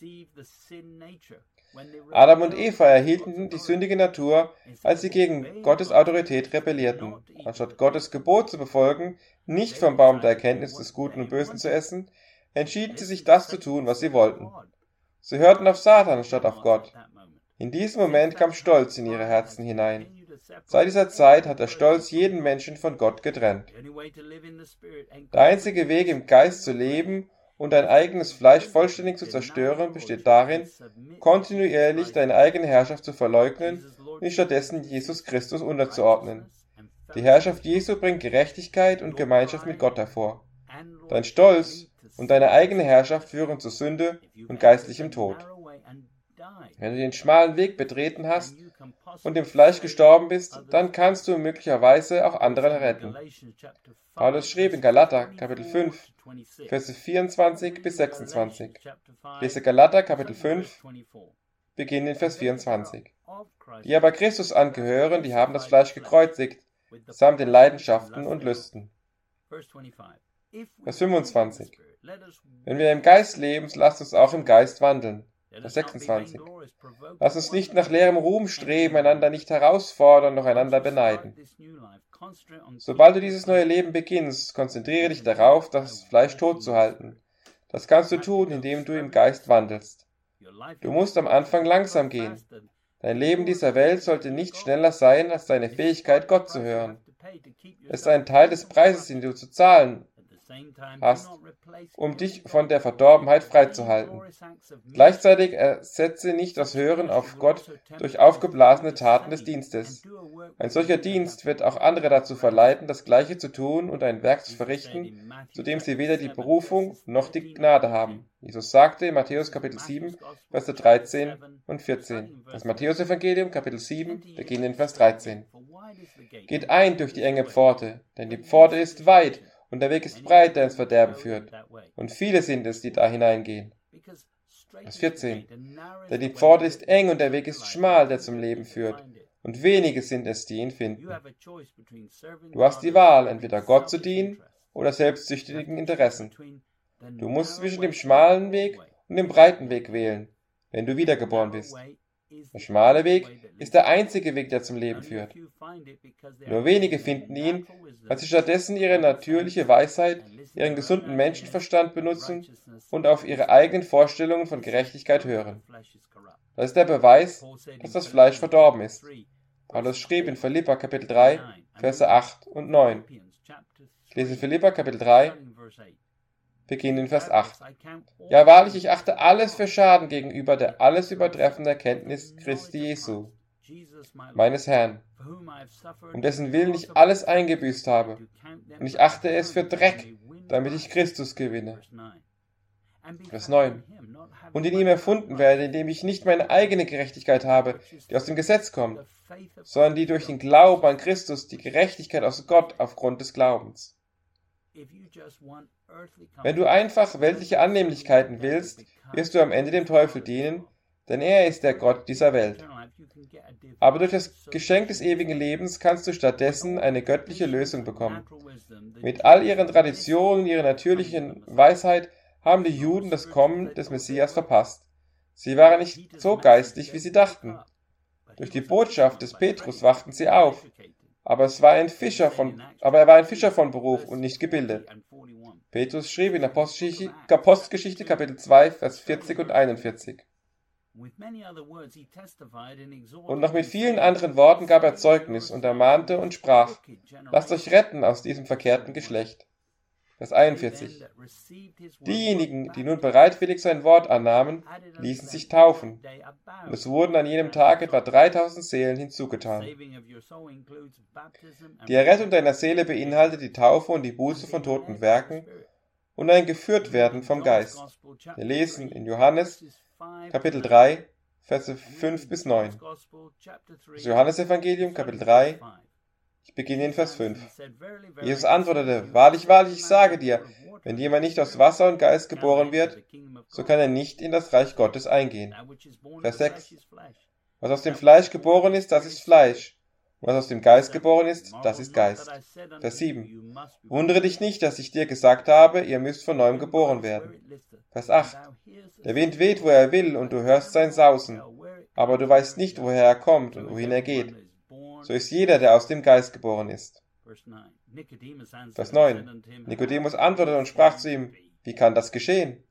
Adam und Eva erhielten die sündige Natur, als sie gegen Gottes Autorität rebellierten. Anstatt Gottes Gebot zu befolgen, nicht vom Baum der Erkenntnis des Guten und Bösen zu essen, entschieden sie sich, das zu tun, was sie wollten. Sie hörten auf Satan statt auf Gott. In diesem Moment kam Stolz in ihre Herzen hinein. Seit dieser Zeit hat der Stolz jeden Menschen von Gott getrennt. Der einzige Weg, im Geist zu leben und dein eigenes Fleisch vollständig zu zerstören, besteht darin, kontinuierlich deine eigene Herrschaft zu verleugnen und stattdessen Jesus Christus unterzuordnen. Die Herrschaft Jesu bringt Gerechtigkeit und Gemeinschaft mit Gott hervor. Dein Stolz und deine eigene Herrschaft führen zu Sünde und geistlichem Tod. Wenn du den schmalen Weg betreten hast und im Fleisch gestorben bist, dann kannst du möglicherweise auch andere retten. Paulus schrieb in Galater, Kapitel 5, Verse 24 bis 26. Lese Galater, Kapitel 5, beginnend in Vers 24. Die aber Christus angehören, die haben das Fleisch gekreuzigt, samt den Leidenschaften und Lüsten. Vers 25. Wenn wir im Geist leben, lasst uns auch im Geist wandeln. Vers 26. Lasst uns nicht nach leerem Ruhm streben, einander nicht herausfordern, noch einander beneiden. Sobald du dieses neue Leben beginnst, konzentriere dich darauf, das Fleisch tot zu halten. Das kannst du tun, indem du im Geist wandelst. Du musst am Anfang langsam gehen. Dein Leben dieser Welt sollte nicht schneller sein, als deine Fähigkeit, Gott zu hören. Es ist ein Teil des Preises, den du zu zahlen hast, um dich von der Verdorbenheit freizuhalten. Gleichzeitig ersetze nicht das Hören auf Gott durch aufgeblasene Taten des Dienstes. Ein solcher Dienst wird auch andere dazu verleiten, das Gleiche zu tun und ein Werk zu verrichten, zu dem sie weder die Berufung noch die Gnade haben. Jesus sagte in Matthäus Kapitel 7, Verse 13 und 14. Das Matthäus-Evangelium, Kapitel 7, beginnt in Vers 13. Geht ein durch die enge Pforte, denn die Pforte ist weit und der Weg ist breit, der ins Verderben führt. Und viele sind es, die da hineingehen. Vers 14. Denn die Pforte ist eng und der Weg ist schmal, der zum Leben führt. Und wenige sind es, die ihn finden. Du hast die Wahl, entweder Gott zu dienen oder selbstsüchtigen Interessen. Du musst zwischen dem schmalen Weg und dem breiten Weg wählen, wenn du wiedergeboren bist. Der schmale Weg ist der einzige Weg, der zum Leben führt. Nur wenige finden ihn, weil sie stattdessen ihre natürliche Weisheit, ihren gesunden Menschenverstand benutzen und auf ihre eigenen Vorstellungen von Gerechtigkeit hören. Das ist der Beweis, dass das Fleisch verdorben ist. Paulus schrieb in Philipper Kapitel 3, Verse 8 und 9. Ich lese Philipper Kapitel 3, beginnt in Vers 8. Ja, wahrlich, ich achte alles für Schaden gegenüber der alles übertreffenden Erkenntnis Christi Jesu, meines Herrn, um dessen Willen ich alles eingebüßt habe. Und ich achte es für Dreck, damit ich Christus gewinne. Vers 9. Und in ihm erfunden werde, indem ich nicht meine eigene Gerechtigkeit habe, die aus dem Gesetz kommt, sondern die durch den Glauben an Christus, die Gerechtigkeit aus Gott aufgrund des Glaubens. Wenn du einfach weltliche Annehmlichkeiten willst, wirst du am Ende dem Teufel dienen, denn er ist der Gott dieser Welt. Aber durch das Geschenk des ewigen Lebens kannst du stattdessen eine göttliche Lösung bekommen. Mit all ihren Traditionen, ihrer natürlichen Weisheit haben die Juden das Kommen des Messias verpasst. Sie waren nicht so geistlich, wie sie dachten. Durch die Botschaft des Petrus wachten sie auf, aber er war ein Fischer von Beruf und nicht gebildet. Petrus schrieb in Apostelgeschichte Kapitel 2, Vers 40 und 41. Und noch mit vielen anderen Worten gab er Zeugnis und ermahnte und sprach: Lasst euch retten aus diesem verkehrten Geschlecht. Vers 41. Diejenigen, die nun bereitwillig sein Wort annahmen, ließen sich taufen. Und es wurden an jenem Tag etwa 3000 Seelen hinzugetan. Die Errettung deiner Seele beinhaltet die Taufe und die Buße von toten Werken und ein Geführtwerden vom Geist. Wir lesen in Johannes Kapitel 3, Verse 5 bis 9. Das Johannesevangelium, Kapitel 3, ich beginne in Vers 5. Jesus antwortete: Wahrlich, wahrlich, ich sage dir, wenn jemand nicht aus Wasser und Geist geboren wird, so kann er nicht in das Reich Gottes eingehen. Vers 6. Was aus dem Fleisch geboren ist, das ist Fleisch. Und was aus dem Geist geboren ist, das ist Geist. Vers 7. Wundere dich nicht, dass ich dir gesagt habe, ihr müsst von neuem geboren werden. Vers 8. Der Wind weht, wo er will, und du hörst sein Sausen, aber du weißt nicht, woher er kommt und wohin er geht. So ist jeder, der aus dem Geist geboren ist. Vers 9. Nikodemus antwortete und sprach zu ihm: Wie kann das geschehen?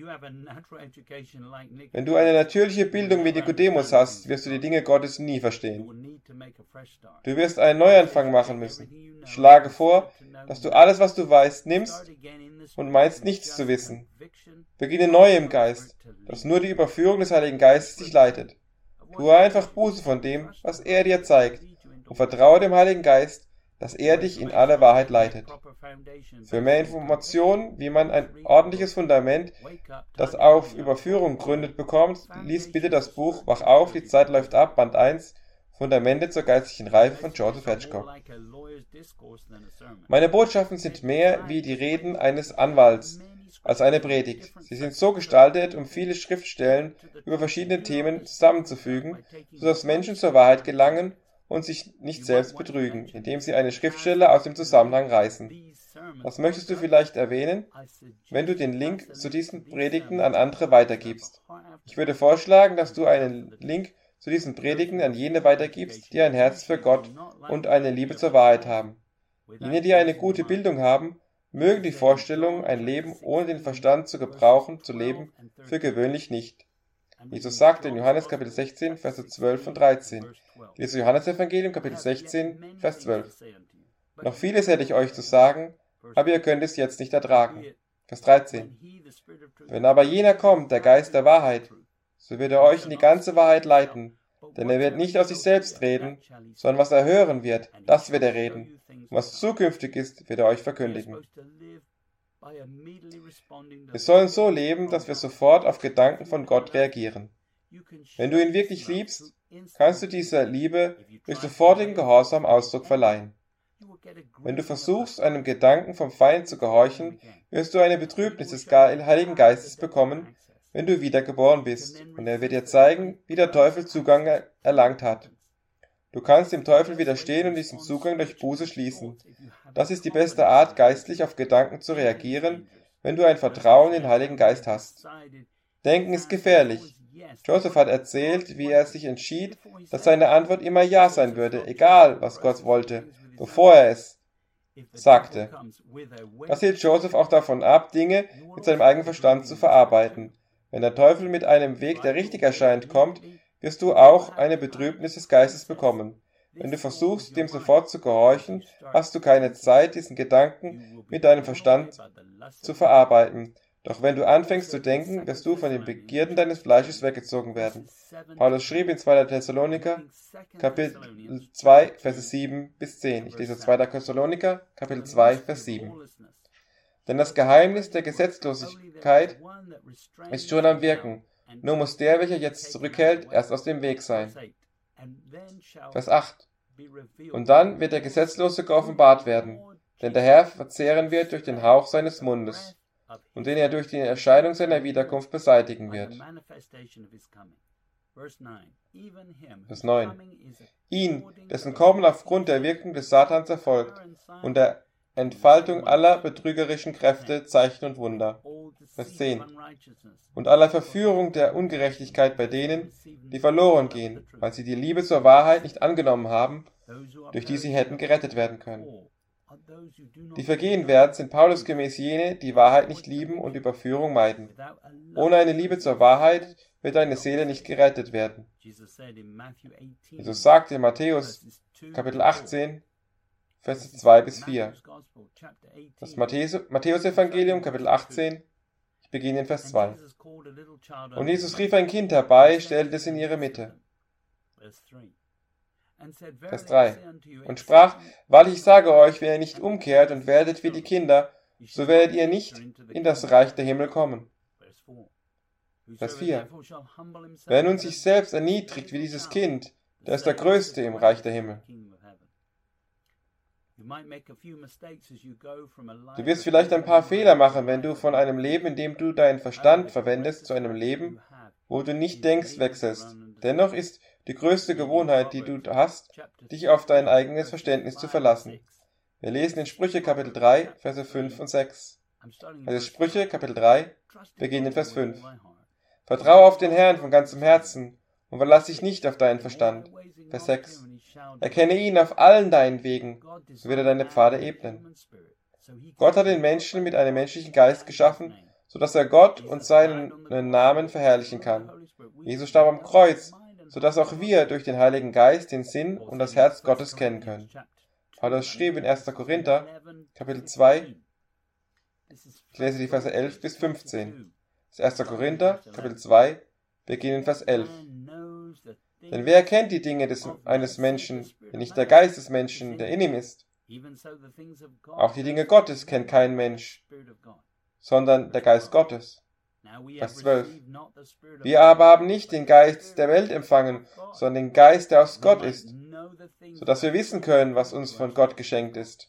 Wenn du eine natürliche Bildung wie Nikodemus hast, wirst du die Dinge Gottes nie verstehen. Du wirst einen Neuanfang machen müssen. Ich schlage vor, dass du alles, was du weißt, nimmst und meinst, nichts zu wissen. Beginne neu im Geist, dass nur die Überführung des Heiligen Geistes dich leitet. Tue einfach Buße von dem, was er dir zeigt, und vertraue dem Heiligen Geist, dass er dich in alle Wahrheit leitet. Für mehr Informationen, wie man ein ordentliches Fundament, das auf Überführung gründet, bekommt, liest bitte das Buch Wach auf, die Zeit läuft ab, Band 1, Fundamente zur geistlichen Reife von Joseph Hedgecock. Meine Botschaften sind mehr wie die Reden eines Anwalts als eine Predigt. Sie sind so gestaltet, um viele Schriftstellen über verschiedene Themen zusammenzufügen, sodass Menschen zur Wahrheit gelangen und sich nicht selbst betrügen, indem sie eine Schriftstelle aus dem Zusammenhang reißen. Das möchtest du vielleicht erwähnen, wenn du den Link zu diesen Predigten an andere weitergibst. Ich würde vorschlagen, dass du einen Link zu diesen Predigten an jene weitergibst, die ein Herz für Gott und eine Liebe zur Wahrheit haben. Jene, die eine gute Bildung haben, mögen die Vorstellung, ein Leben ohne den Verstand zu gebrauchen, zu leben, für gewöhnlich nicht. Jesus sagte in Johannes Kapitel 16, Verse 12 und 13. Lese Johannesevangelium Kapitel 16, Vers 12. Noch vieles hätte ich euch zu sagen, aber ihr könnt es jetzt nicht ertragen. Vers 13. Wenn aber jener kommt, der Geist der Wahrheit, so wird er euch in die ganze Wahrheit leiten, denn er wird nicht aus sich selbst reden, sondern was er hören wird, das wird er reden. Und was zukünftig ist, wird er euch verkündigen. Wir sollen so leben, dass wir sofort auf Gedanken von Gott reagieren. Wenn du ihn wirklich liebst, kannst du dieser Liebe durch sofortigen Gehorsam Ausdruck verleihen. Wenn du versuchst, einem Gedanken vom Feind zu gehorchen, wirst du eine Betrübnis des Heiligen Geistes bekommen, wenn du wiedergeboren bist, und er wird dir zeigen, wie der Teufel Zugang erlangt hat. Du kannst dem Teufel widerstehen und diesen Zugang durch Buße schließen. Das ist die beste Art, geistlich auf Gedanken zu reagieren, wenn du ein Vertrauen in den Heiligen Geist hast. Denken ist gefährlich. Joseph hat erzählt, wie er sich entschied, dass seine Antwort immer Ja sein würde, egal was Gott wollte, bevor er es sagte. Das hielt Joseph auch davon ab, Dinge mit seinem eigenen Verstand zu verarbeiten. Wenn der Teufel mit einem Weg, der richtig erscheint, kommt, wirst du auch eine Betrübnis des Geistes bekommen. Wenn du versuchst, dem sofort zu gehorchen, hast du keine Zeit, diesen Gedanken mit deinem Verstand zu verarbeiten. Doch wenn du anfängst zu denken, wirst du von den Begierden deines Fleisches weggezogen werden. Paulus schrieb in 2. Thessaloniker, Kapitel 2, Verse 7 bis 10. Ich lese 2. Thessaloniker, Kapitel 2, Vers 7. Denn das Geheimnis der Gesetzlosigkeit ist schon am Wirken. Nur muss der, welcher jetzt zurückhält, erst aus dem Weg sein. Vers 8. Und dann wird der Gesetzlose geoffenbart werden, denn der Herr verzehren wird durch den Hauch seines Mundes, und den er durch die Erscheinung seiner Wiederkunft beseitigen wird. Vers 9. Ihn, dessen Kommen aufgrund der Wirkung des Satans erfolgt und der Entfaltung aller betrügerischen Kräfte, Zeichen und Wunder. Vers 10. Und aller Verführung der Ungerechtigkeit bei denen, die verloren gehen, weil sie die Liebe zur Wahrheit nicht angenommen haben, durch die sie hätten gerettet werden können. Die vergehen werden, sind Paulus gemäß jene, die Wahrheit nicht lieben und Überführung meiden. Ohne eine Liebe zur Wahrheit wird eine Seele nicht gerettet werden. Jesus sagt in Matthäus Kapitel 18, Vers 2 bis 4. Das Matthäus-Evangelium, Kapitel 18, ich beginne in Vers 2. Und Jesus rief ein Kind herbei, stellte es in ihre Mitte. Vers 3. Und sprach, wahrlich ich sage euch, wenn ihr nicht umkehrt und werdet wie die Kinder, so werdet ihr nicht in das Reich der Himmel kommen. Vers 4. Wer nun sich selbst erniedrigt wie dieses Kind, der ist der Größte im Reich der Himmel. Du wirst vielleicht ein paar Fehler machen, wenn du von einem Leben, in dem du deinen Verstand verwendest, zu einem Leben, wo du nicht denkst, wechselst. Dennoch ist die größte Gewohnheit, die du hast, dich auf dein eigenes Verständnis zu verlassen. Wir lesen in Sprüche Kapitel 3, Verse 5 und 6. Also Sprüche Kapitel 3, beginnen in Vers 5. Vertraue auf den Herrn von ganzem Herzen und verlass dich nicht auf deinen Verstand. Vers 6. Erkenne ihn auf allen deinen Wegen, so wird er deine Pfade ebnen. Gott hat den Menschen mit einem menschlichen Geist geschaffen, so dass er Gott und seinen Namen verherrlichen kann. Jesus starb am Kreuz, so dass auch wir durch den Heiligen Geist den Sinn und das Herz Gottes kennen können. Paulus schrieb in 1. Korinther, Kapitel 2, ich lese die Verse 11 bis 15. Das 1. Korinther, Kapitel 2, beginnen Vers 11. Denn wer kennt die Dinge eines Menschen, wenn nicht der Geist des Menschen, der in ihm ist? Auch die Dinge Gottes kennt kein Mensch, sondern der Geist Gottes. Vers 12. Wir aber haben nicht den Geist der Welt empfangen, sondern den Geist, der aus Gott ist, sodass wir wissen können, was uns von Gott geschenkt ist.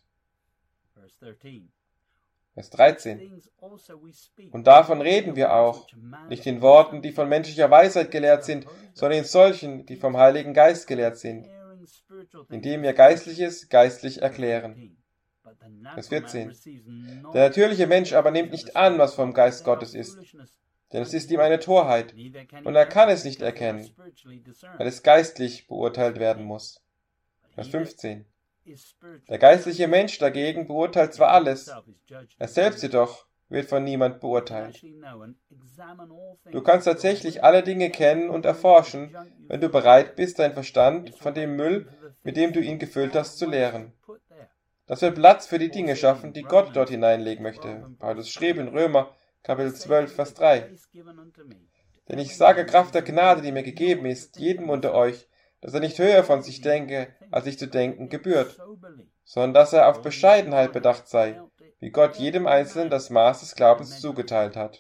Vers 13. Und davon reden wir auch, nicht in Worten, die von menschlicher Weisheit gelehrt sind, sondern in solchen, die vom Heiligen Geist gelehrt sind, indem wir Geistliches geistlich erklären. Vers 14. Der natürliche Mensch aber nimmt nicht an, was vom Geist Gottes ist, denn es ist ihm eine Torheit, und er kann es nicht erkennen, weil es geistlich beurteilt werden muss. Vers 15. Der geistliche Mensch dagegen beurteilt zwar alles, er selbst jedoch wird von niemand beurteilt. Du kannst tatsächlich alle Dinge kennen und erforschen, wenn du bereit bist, deinen Verstand von dem Müll, mit dem du ihn gefüllt hast, zu leeren. Das wird Platz für die Dinge schaffen, die Gott dort hineinlegen möchte. Paulus schrieb in Römer, Kapitel 12, Vers 3. Denn ich sage Kraft der Gnade, die mir gegeben ist, jedem unter euch, dass er nicht höher von sich denke, als sich zu denken gebührt, sondern dass er auf Bescheidenheit bedacht sei, wie Gott jedem Einzelnen das Maß des Glaubens zugeteilt hat.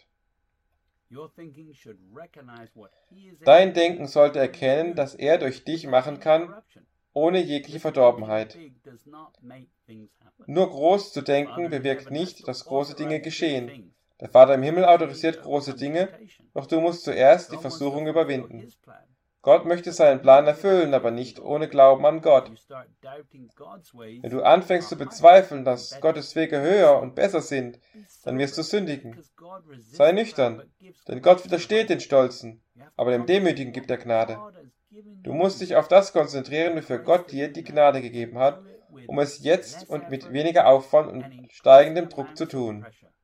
Dein Denken sollte erkennen, dass er durch dich machen kann, ohne jegliche Verdorbenheit. Nur groß zu denken bewirkt nicht, dass große Dinge geschehen. Der Vater im Himmel autorisiert große Dinge, doch du musst zuerst die Versuchung überwinden. Gott möchte seinen Plan erfüllen, aber nicht ohne Glauben an Gott. Wenn du anfängst zu bezweifeln, dass Gottes Wege höher und besser sind, dann wirst du sündigen. Sei nüchtern, denn Gott widersteht den Stolzen, aber dem Demütigen gibt er Gnade. Du musst dich auf das konzentrieren, wofür Gott dir die Gnade gegeben hat, um es jetzt und mit weniger Aufwand und steigendem Druck zu tun.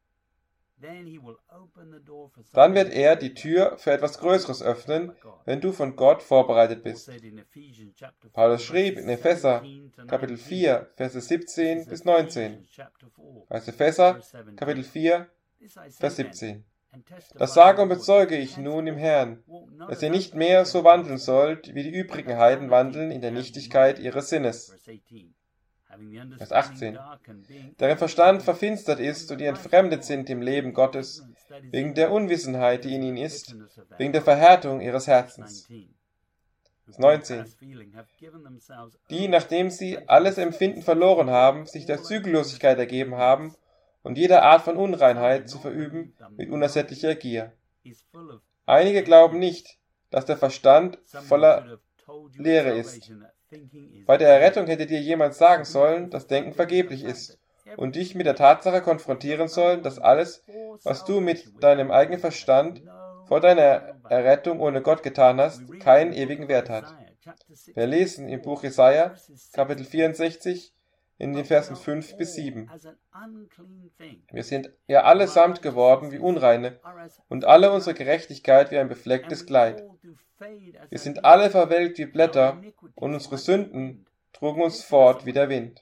Dann wird er die Tür für etwas Größeres öffnen, wenn du von Gott vorbereitet bist. Paulus schrieb in Epheser, Kapitel 4, Verse 17 bis 19. Also Epheser, Kapitel 4, Vers 17. Das sage und bezeuge ich nun im Herrn, dass ihr nicht mehr so wandeln sollt, wie die übrigen Heiden wandeln in der Nichtigkeit ihres Sinnes. Vers 18. Deren Verstand verfinstert ist und die entfremdet sind im Leben Gottes, wegen der Unwissenheit, die in ihnen ist, wegen der Verhärtung ihres Herzens. Vers 19. Die, nachdem sie alles Empfinden verloren haben, sich der Zügellosigkeit ergeben haben und jeder Art von Unreinheit zu verüben mit unersättlicher Gier. Einige glauben nicht, dass der Verstand voller Leere ist. Bei der Errettung hätte dir jemand sagen sollen, dass Denken vergeblich ist und dich mit der Tatsache konfrontieren sollen, dass alles, was du mit deinem eigenen Verstand vor deiner Errettung ohne Gott getan hast, keinen ewigen Wert hat. Wir lesen im Buch Jesaja, Kapitel 64, in den Versen 5 bis 7. Wir sind ja allesamt geworden wie Unreine und alle unsere Gerechtigkeit wie ein beflecktes Kleid. Wir sind alle verwelkt wie Blätter und unsere Sünden trugen uns fort wie der Wind.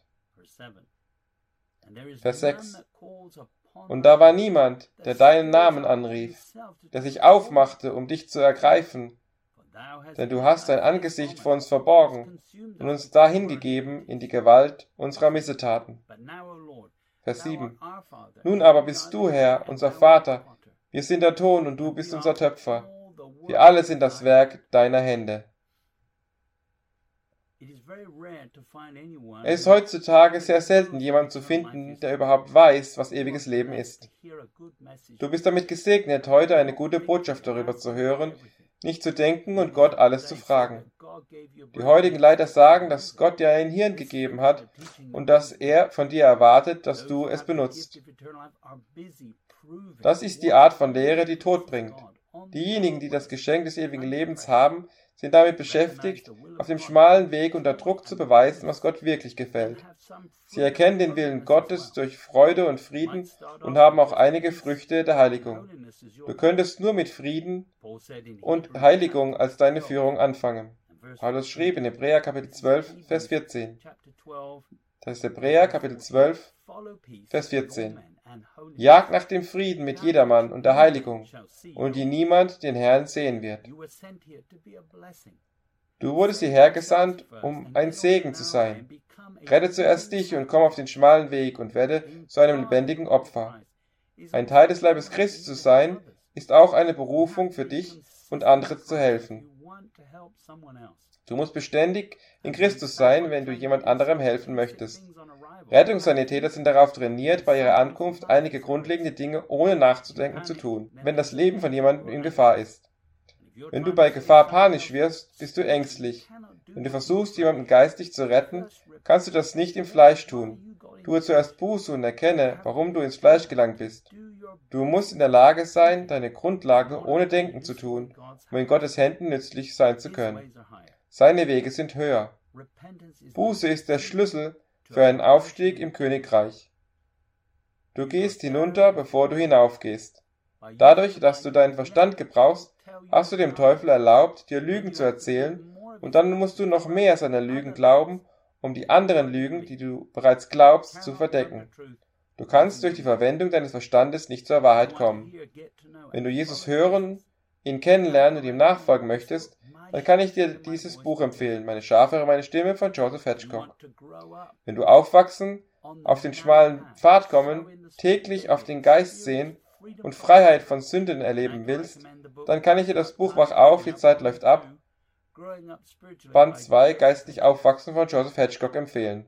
Vers 6. Und da war niemand, der deinen Namen anrief, der sich aufmachte, um dich zu ergreifen, denn du hast dein Angesicht vor uns verborgen und uns dahingegeben in die Gewalt unserer Missetaten. Vers 7. Nun aber bist du, Herr, unser Vater, wir sind der Ton und du bist unser Töpfer. Wir alle sind das Werk deiner Hände. Es ist heutzutage sehr selten, jemanden zu finden, der überhaupt weiß, was ewiges Leben ist. Du bist damit gesegnet, heute eine gute Botschaft darüber zu hören, nicht zu denken und Gott alles zu fragen. Die heutigen Leiter sagen, dass Gott dir ein Hirn gegeben hat und dass er von dir erwartet, dass du es benutzt. Das ist die Art von Lehre, die Tod bringt. Diejenigen, die das Geschenk des ewigen Lebens haben, sind damit beschäftigt, auf dem schmalen Weg unter Druck zu beweisen, was Gott wirklich gefällt. Sie erkennen den Willen Gottes durch Freude und Frieden und haben auch einige Früchte der Heiligung. Du könntest nur mit Frieden und Heiligung als deine Führung anfangen. Paulus schrieb in Hebräer Kapitel 12, Vers 14. Das ist Hebräer Kapitel 12, Vers 14. Jagt nach dem Frieden mit jedermann und der Heiligung, und die niemand den Herrn sehen wird. Du wurdest hierher gesandt, um ein Segen zu sein. Rette zuerst dich und komm auf den schmalen Weg und werde zu einem lebendigen Opfer. Ein Teil des Leibes Christi zu sein, ist auch eine Berufung für dich und andere zu helfen. Du musst beständig in Christus sein, wenn du jemand anderem helfen möchtest. Rettungssanitäter sind darauf trainiert, bei ihrer Ankunft einige grundlegende Dinge ohne nachzudenken zu tun, wenn das Leben von jemandem in Gefahr ist. Wenn du bei Gefahr panisch wirst, bist du ängstlich. Wenn du versuchst, jemanden geistig zu retten, kannst du das nicht im Fleisch tun. Tue zuerst Buße und erkenne, warum du ins Fleisch gelangt bist. Du musst in der Lage sein, deine Grundlage ohne Denken zu tun, um in Gottes Händen nützlich sein zu können. Seine Wege sind höher. Buße ist der Schlüssel für einen Aufstieg im Königreich. Du gehst hinunter, bevor du hinaufgehst. Dadurch, dass du deinen Verstand gebrauchst, hast du dem Teufel erlaubt, dir Lügen zu erzählen, und dann musst du noch mehr seiner Lügen glauben, um die anderen Lügen, die du bereits glaubst, zu verdecken. Du kannst durch die Verwendung deines Verstandes nicht zur Wahrheit kommen. Wenn du Jesus hören, ihn kennenlernen und ihm nachfolgen möchtest, dann kann ich dir dieses Buch empfehlen, Meine Schafe hören meine Stimme von Joseph Hitchcock. Wenn du aufwachsen, auf den schmalen Pfad kommen, täglich auf den Geist sehen und Freiheit von Sünden erleben willst, dann kann ich dir das Buch Wach auf, die Zeit läuft ab, Band 2, Geistlich aufwachsen von Joseph Hitchcock empfehlen.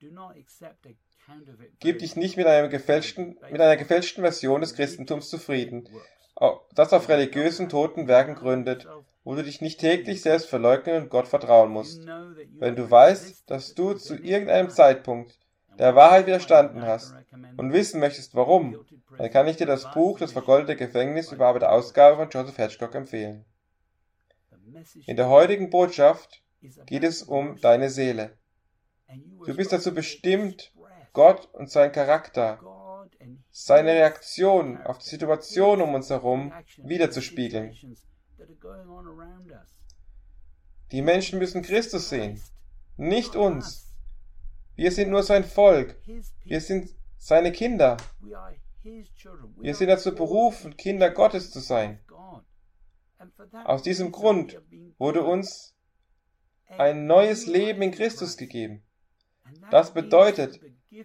Gib dich nicht mit einer gefälschten Version des Christentums zufrieden, das auf religiösen toten Werken gründet, wo du dich nicht täglich selbst verleugnen und Gott vertrauen musst. Wenn du weißt, dass du zu irgendeinem Zeitpunkt der Wahrheit widerstanden hast und wissen möchtest, warum, dann kann ich dir das Buch Das vergoldete Gefängnis, überarbeitete Ausgabe von Joseph Hitchcock empfehlen. In der heutigen Botschaft geht es um deine Seele. Du bist dazu bestimmt, Gott und seinen Charakter, seine Reaktion auf die Situation um uns herum wiederzuspiegeln. Die Menschen müssen Christus sehen, nicht uns. Wir sind nur sein Volk. Wir sind seine Kinder. Wir sind dazu berufen, Kinder Gottes zu sein. Aus diesem Grund wurde uns ein neues Leben in Christus gegeben. Das bedeutet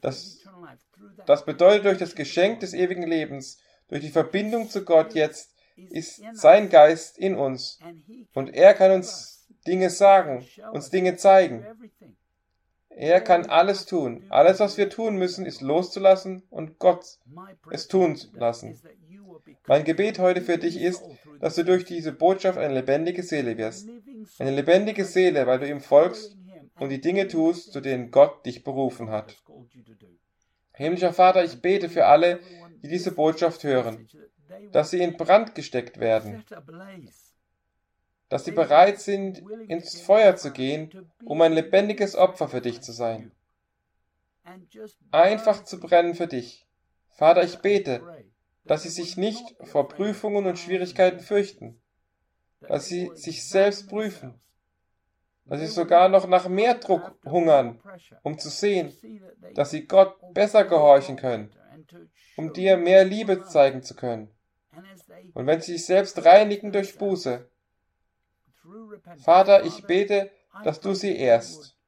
durch das Geschenk des ewigen Lebens, durch die Verbindung zu Gott jetzt, ist sein Geist in uns. Und er kann uns Dinge sagen, uns Dinge zeigen. Er kann alles tun. Alles, was wir tun müssen, ist loszulassen und Gott es tun lassen. Mein Gebet heute für dich ist, dass du durch diese Botschaft eine lebendige Seele wirst. Eine lebendige Seele, weil du ihm folgst und die Dinge tust, zu denen Gott dich berufen hat. Himmlischer Vater, ich bete für alle, die diese Botschaft hören, dass sie in Brand gesteckt werden, dass sie bereit sind, ins Feuer zu gehen, um ein lebendiges Opfer für dich zu sein. Einfach zu brennen für dich. Vater, ich bete, dass sie sich nicht vor Prüfungen und Schwierigkeiten fürchten, dass sie sich selbst prüfen, dass sie sogar noch nach mehr Druck hungern, um zu sehen, dass sie Gott besser gehorchen können, um dir mehr Liebe zeigen zu können. Und wenn sie sich selbst reinigen durch Buße, Vater, ich bete, dass du sie ehrst,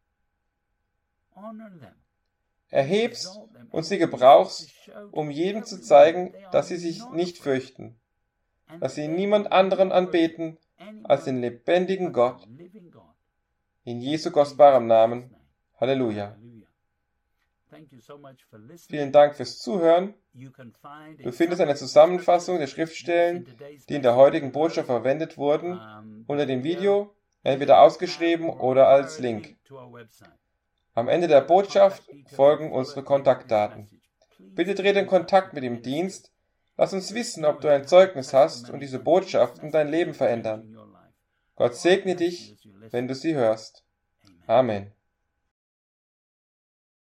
erhebst und sie gebrauchst, um jedem zu zeigen, dass sie sich nicht fürchten, dass sie niemand anderen anbeten als den lebendigen Gott. In Jesu kostbarem Namen. Halleluja. Vielen Dank fürs Zuhören. Du findest eine Zusammenfassung der Schriftstellen, die in der heutigen Botschaft verwendet wurden, unter dem Video, entweder ausgeschrieben oder als Link. Am Ende der Botschaft folgen unsere Kontaktdaten. Bitte trete in Kontakt mit dem Dienst. Lass uns wissen, ob du ein Zeugnis hast und diese Botschaften dein Leben verändern. Gott segne dich, wenn du sie hörst. Amen.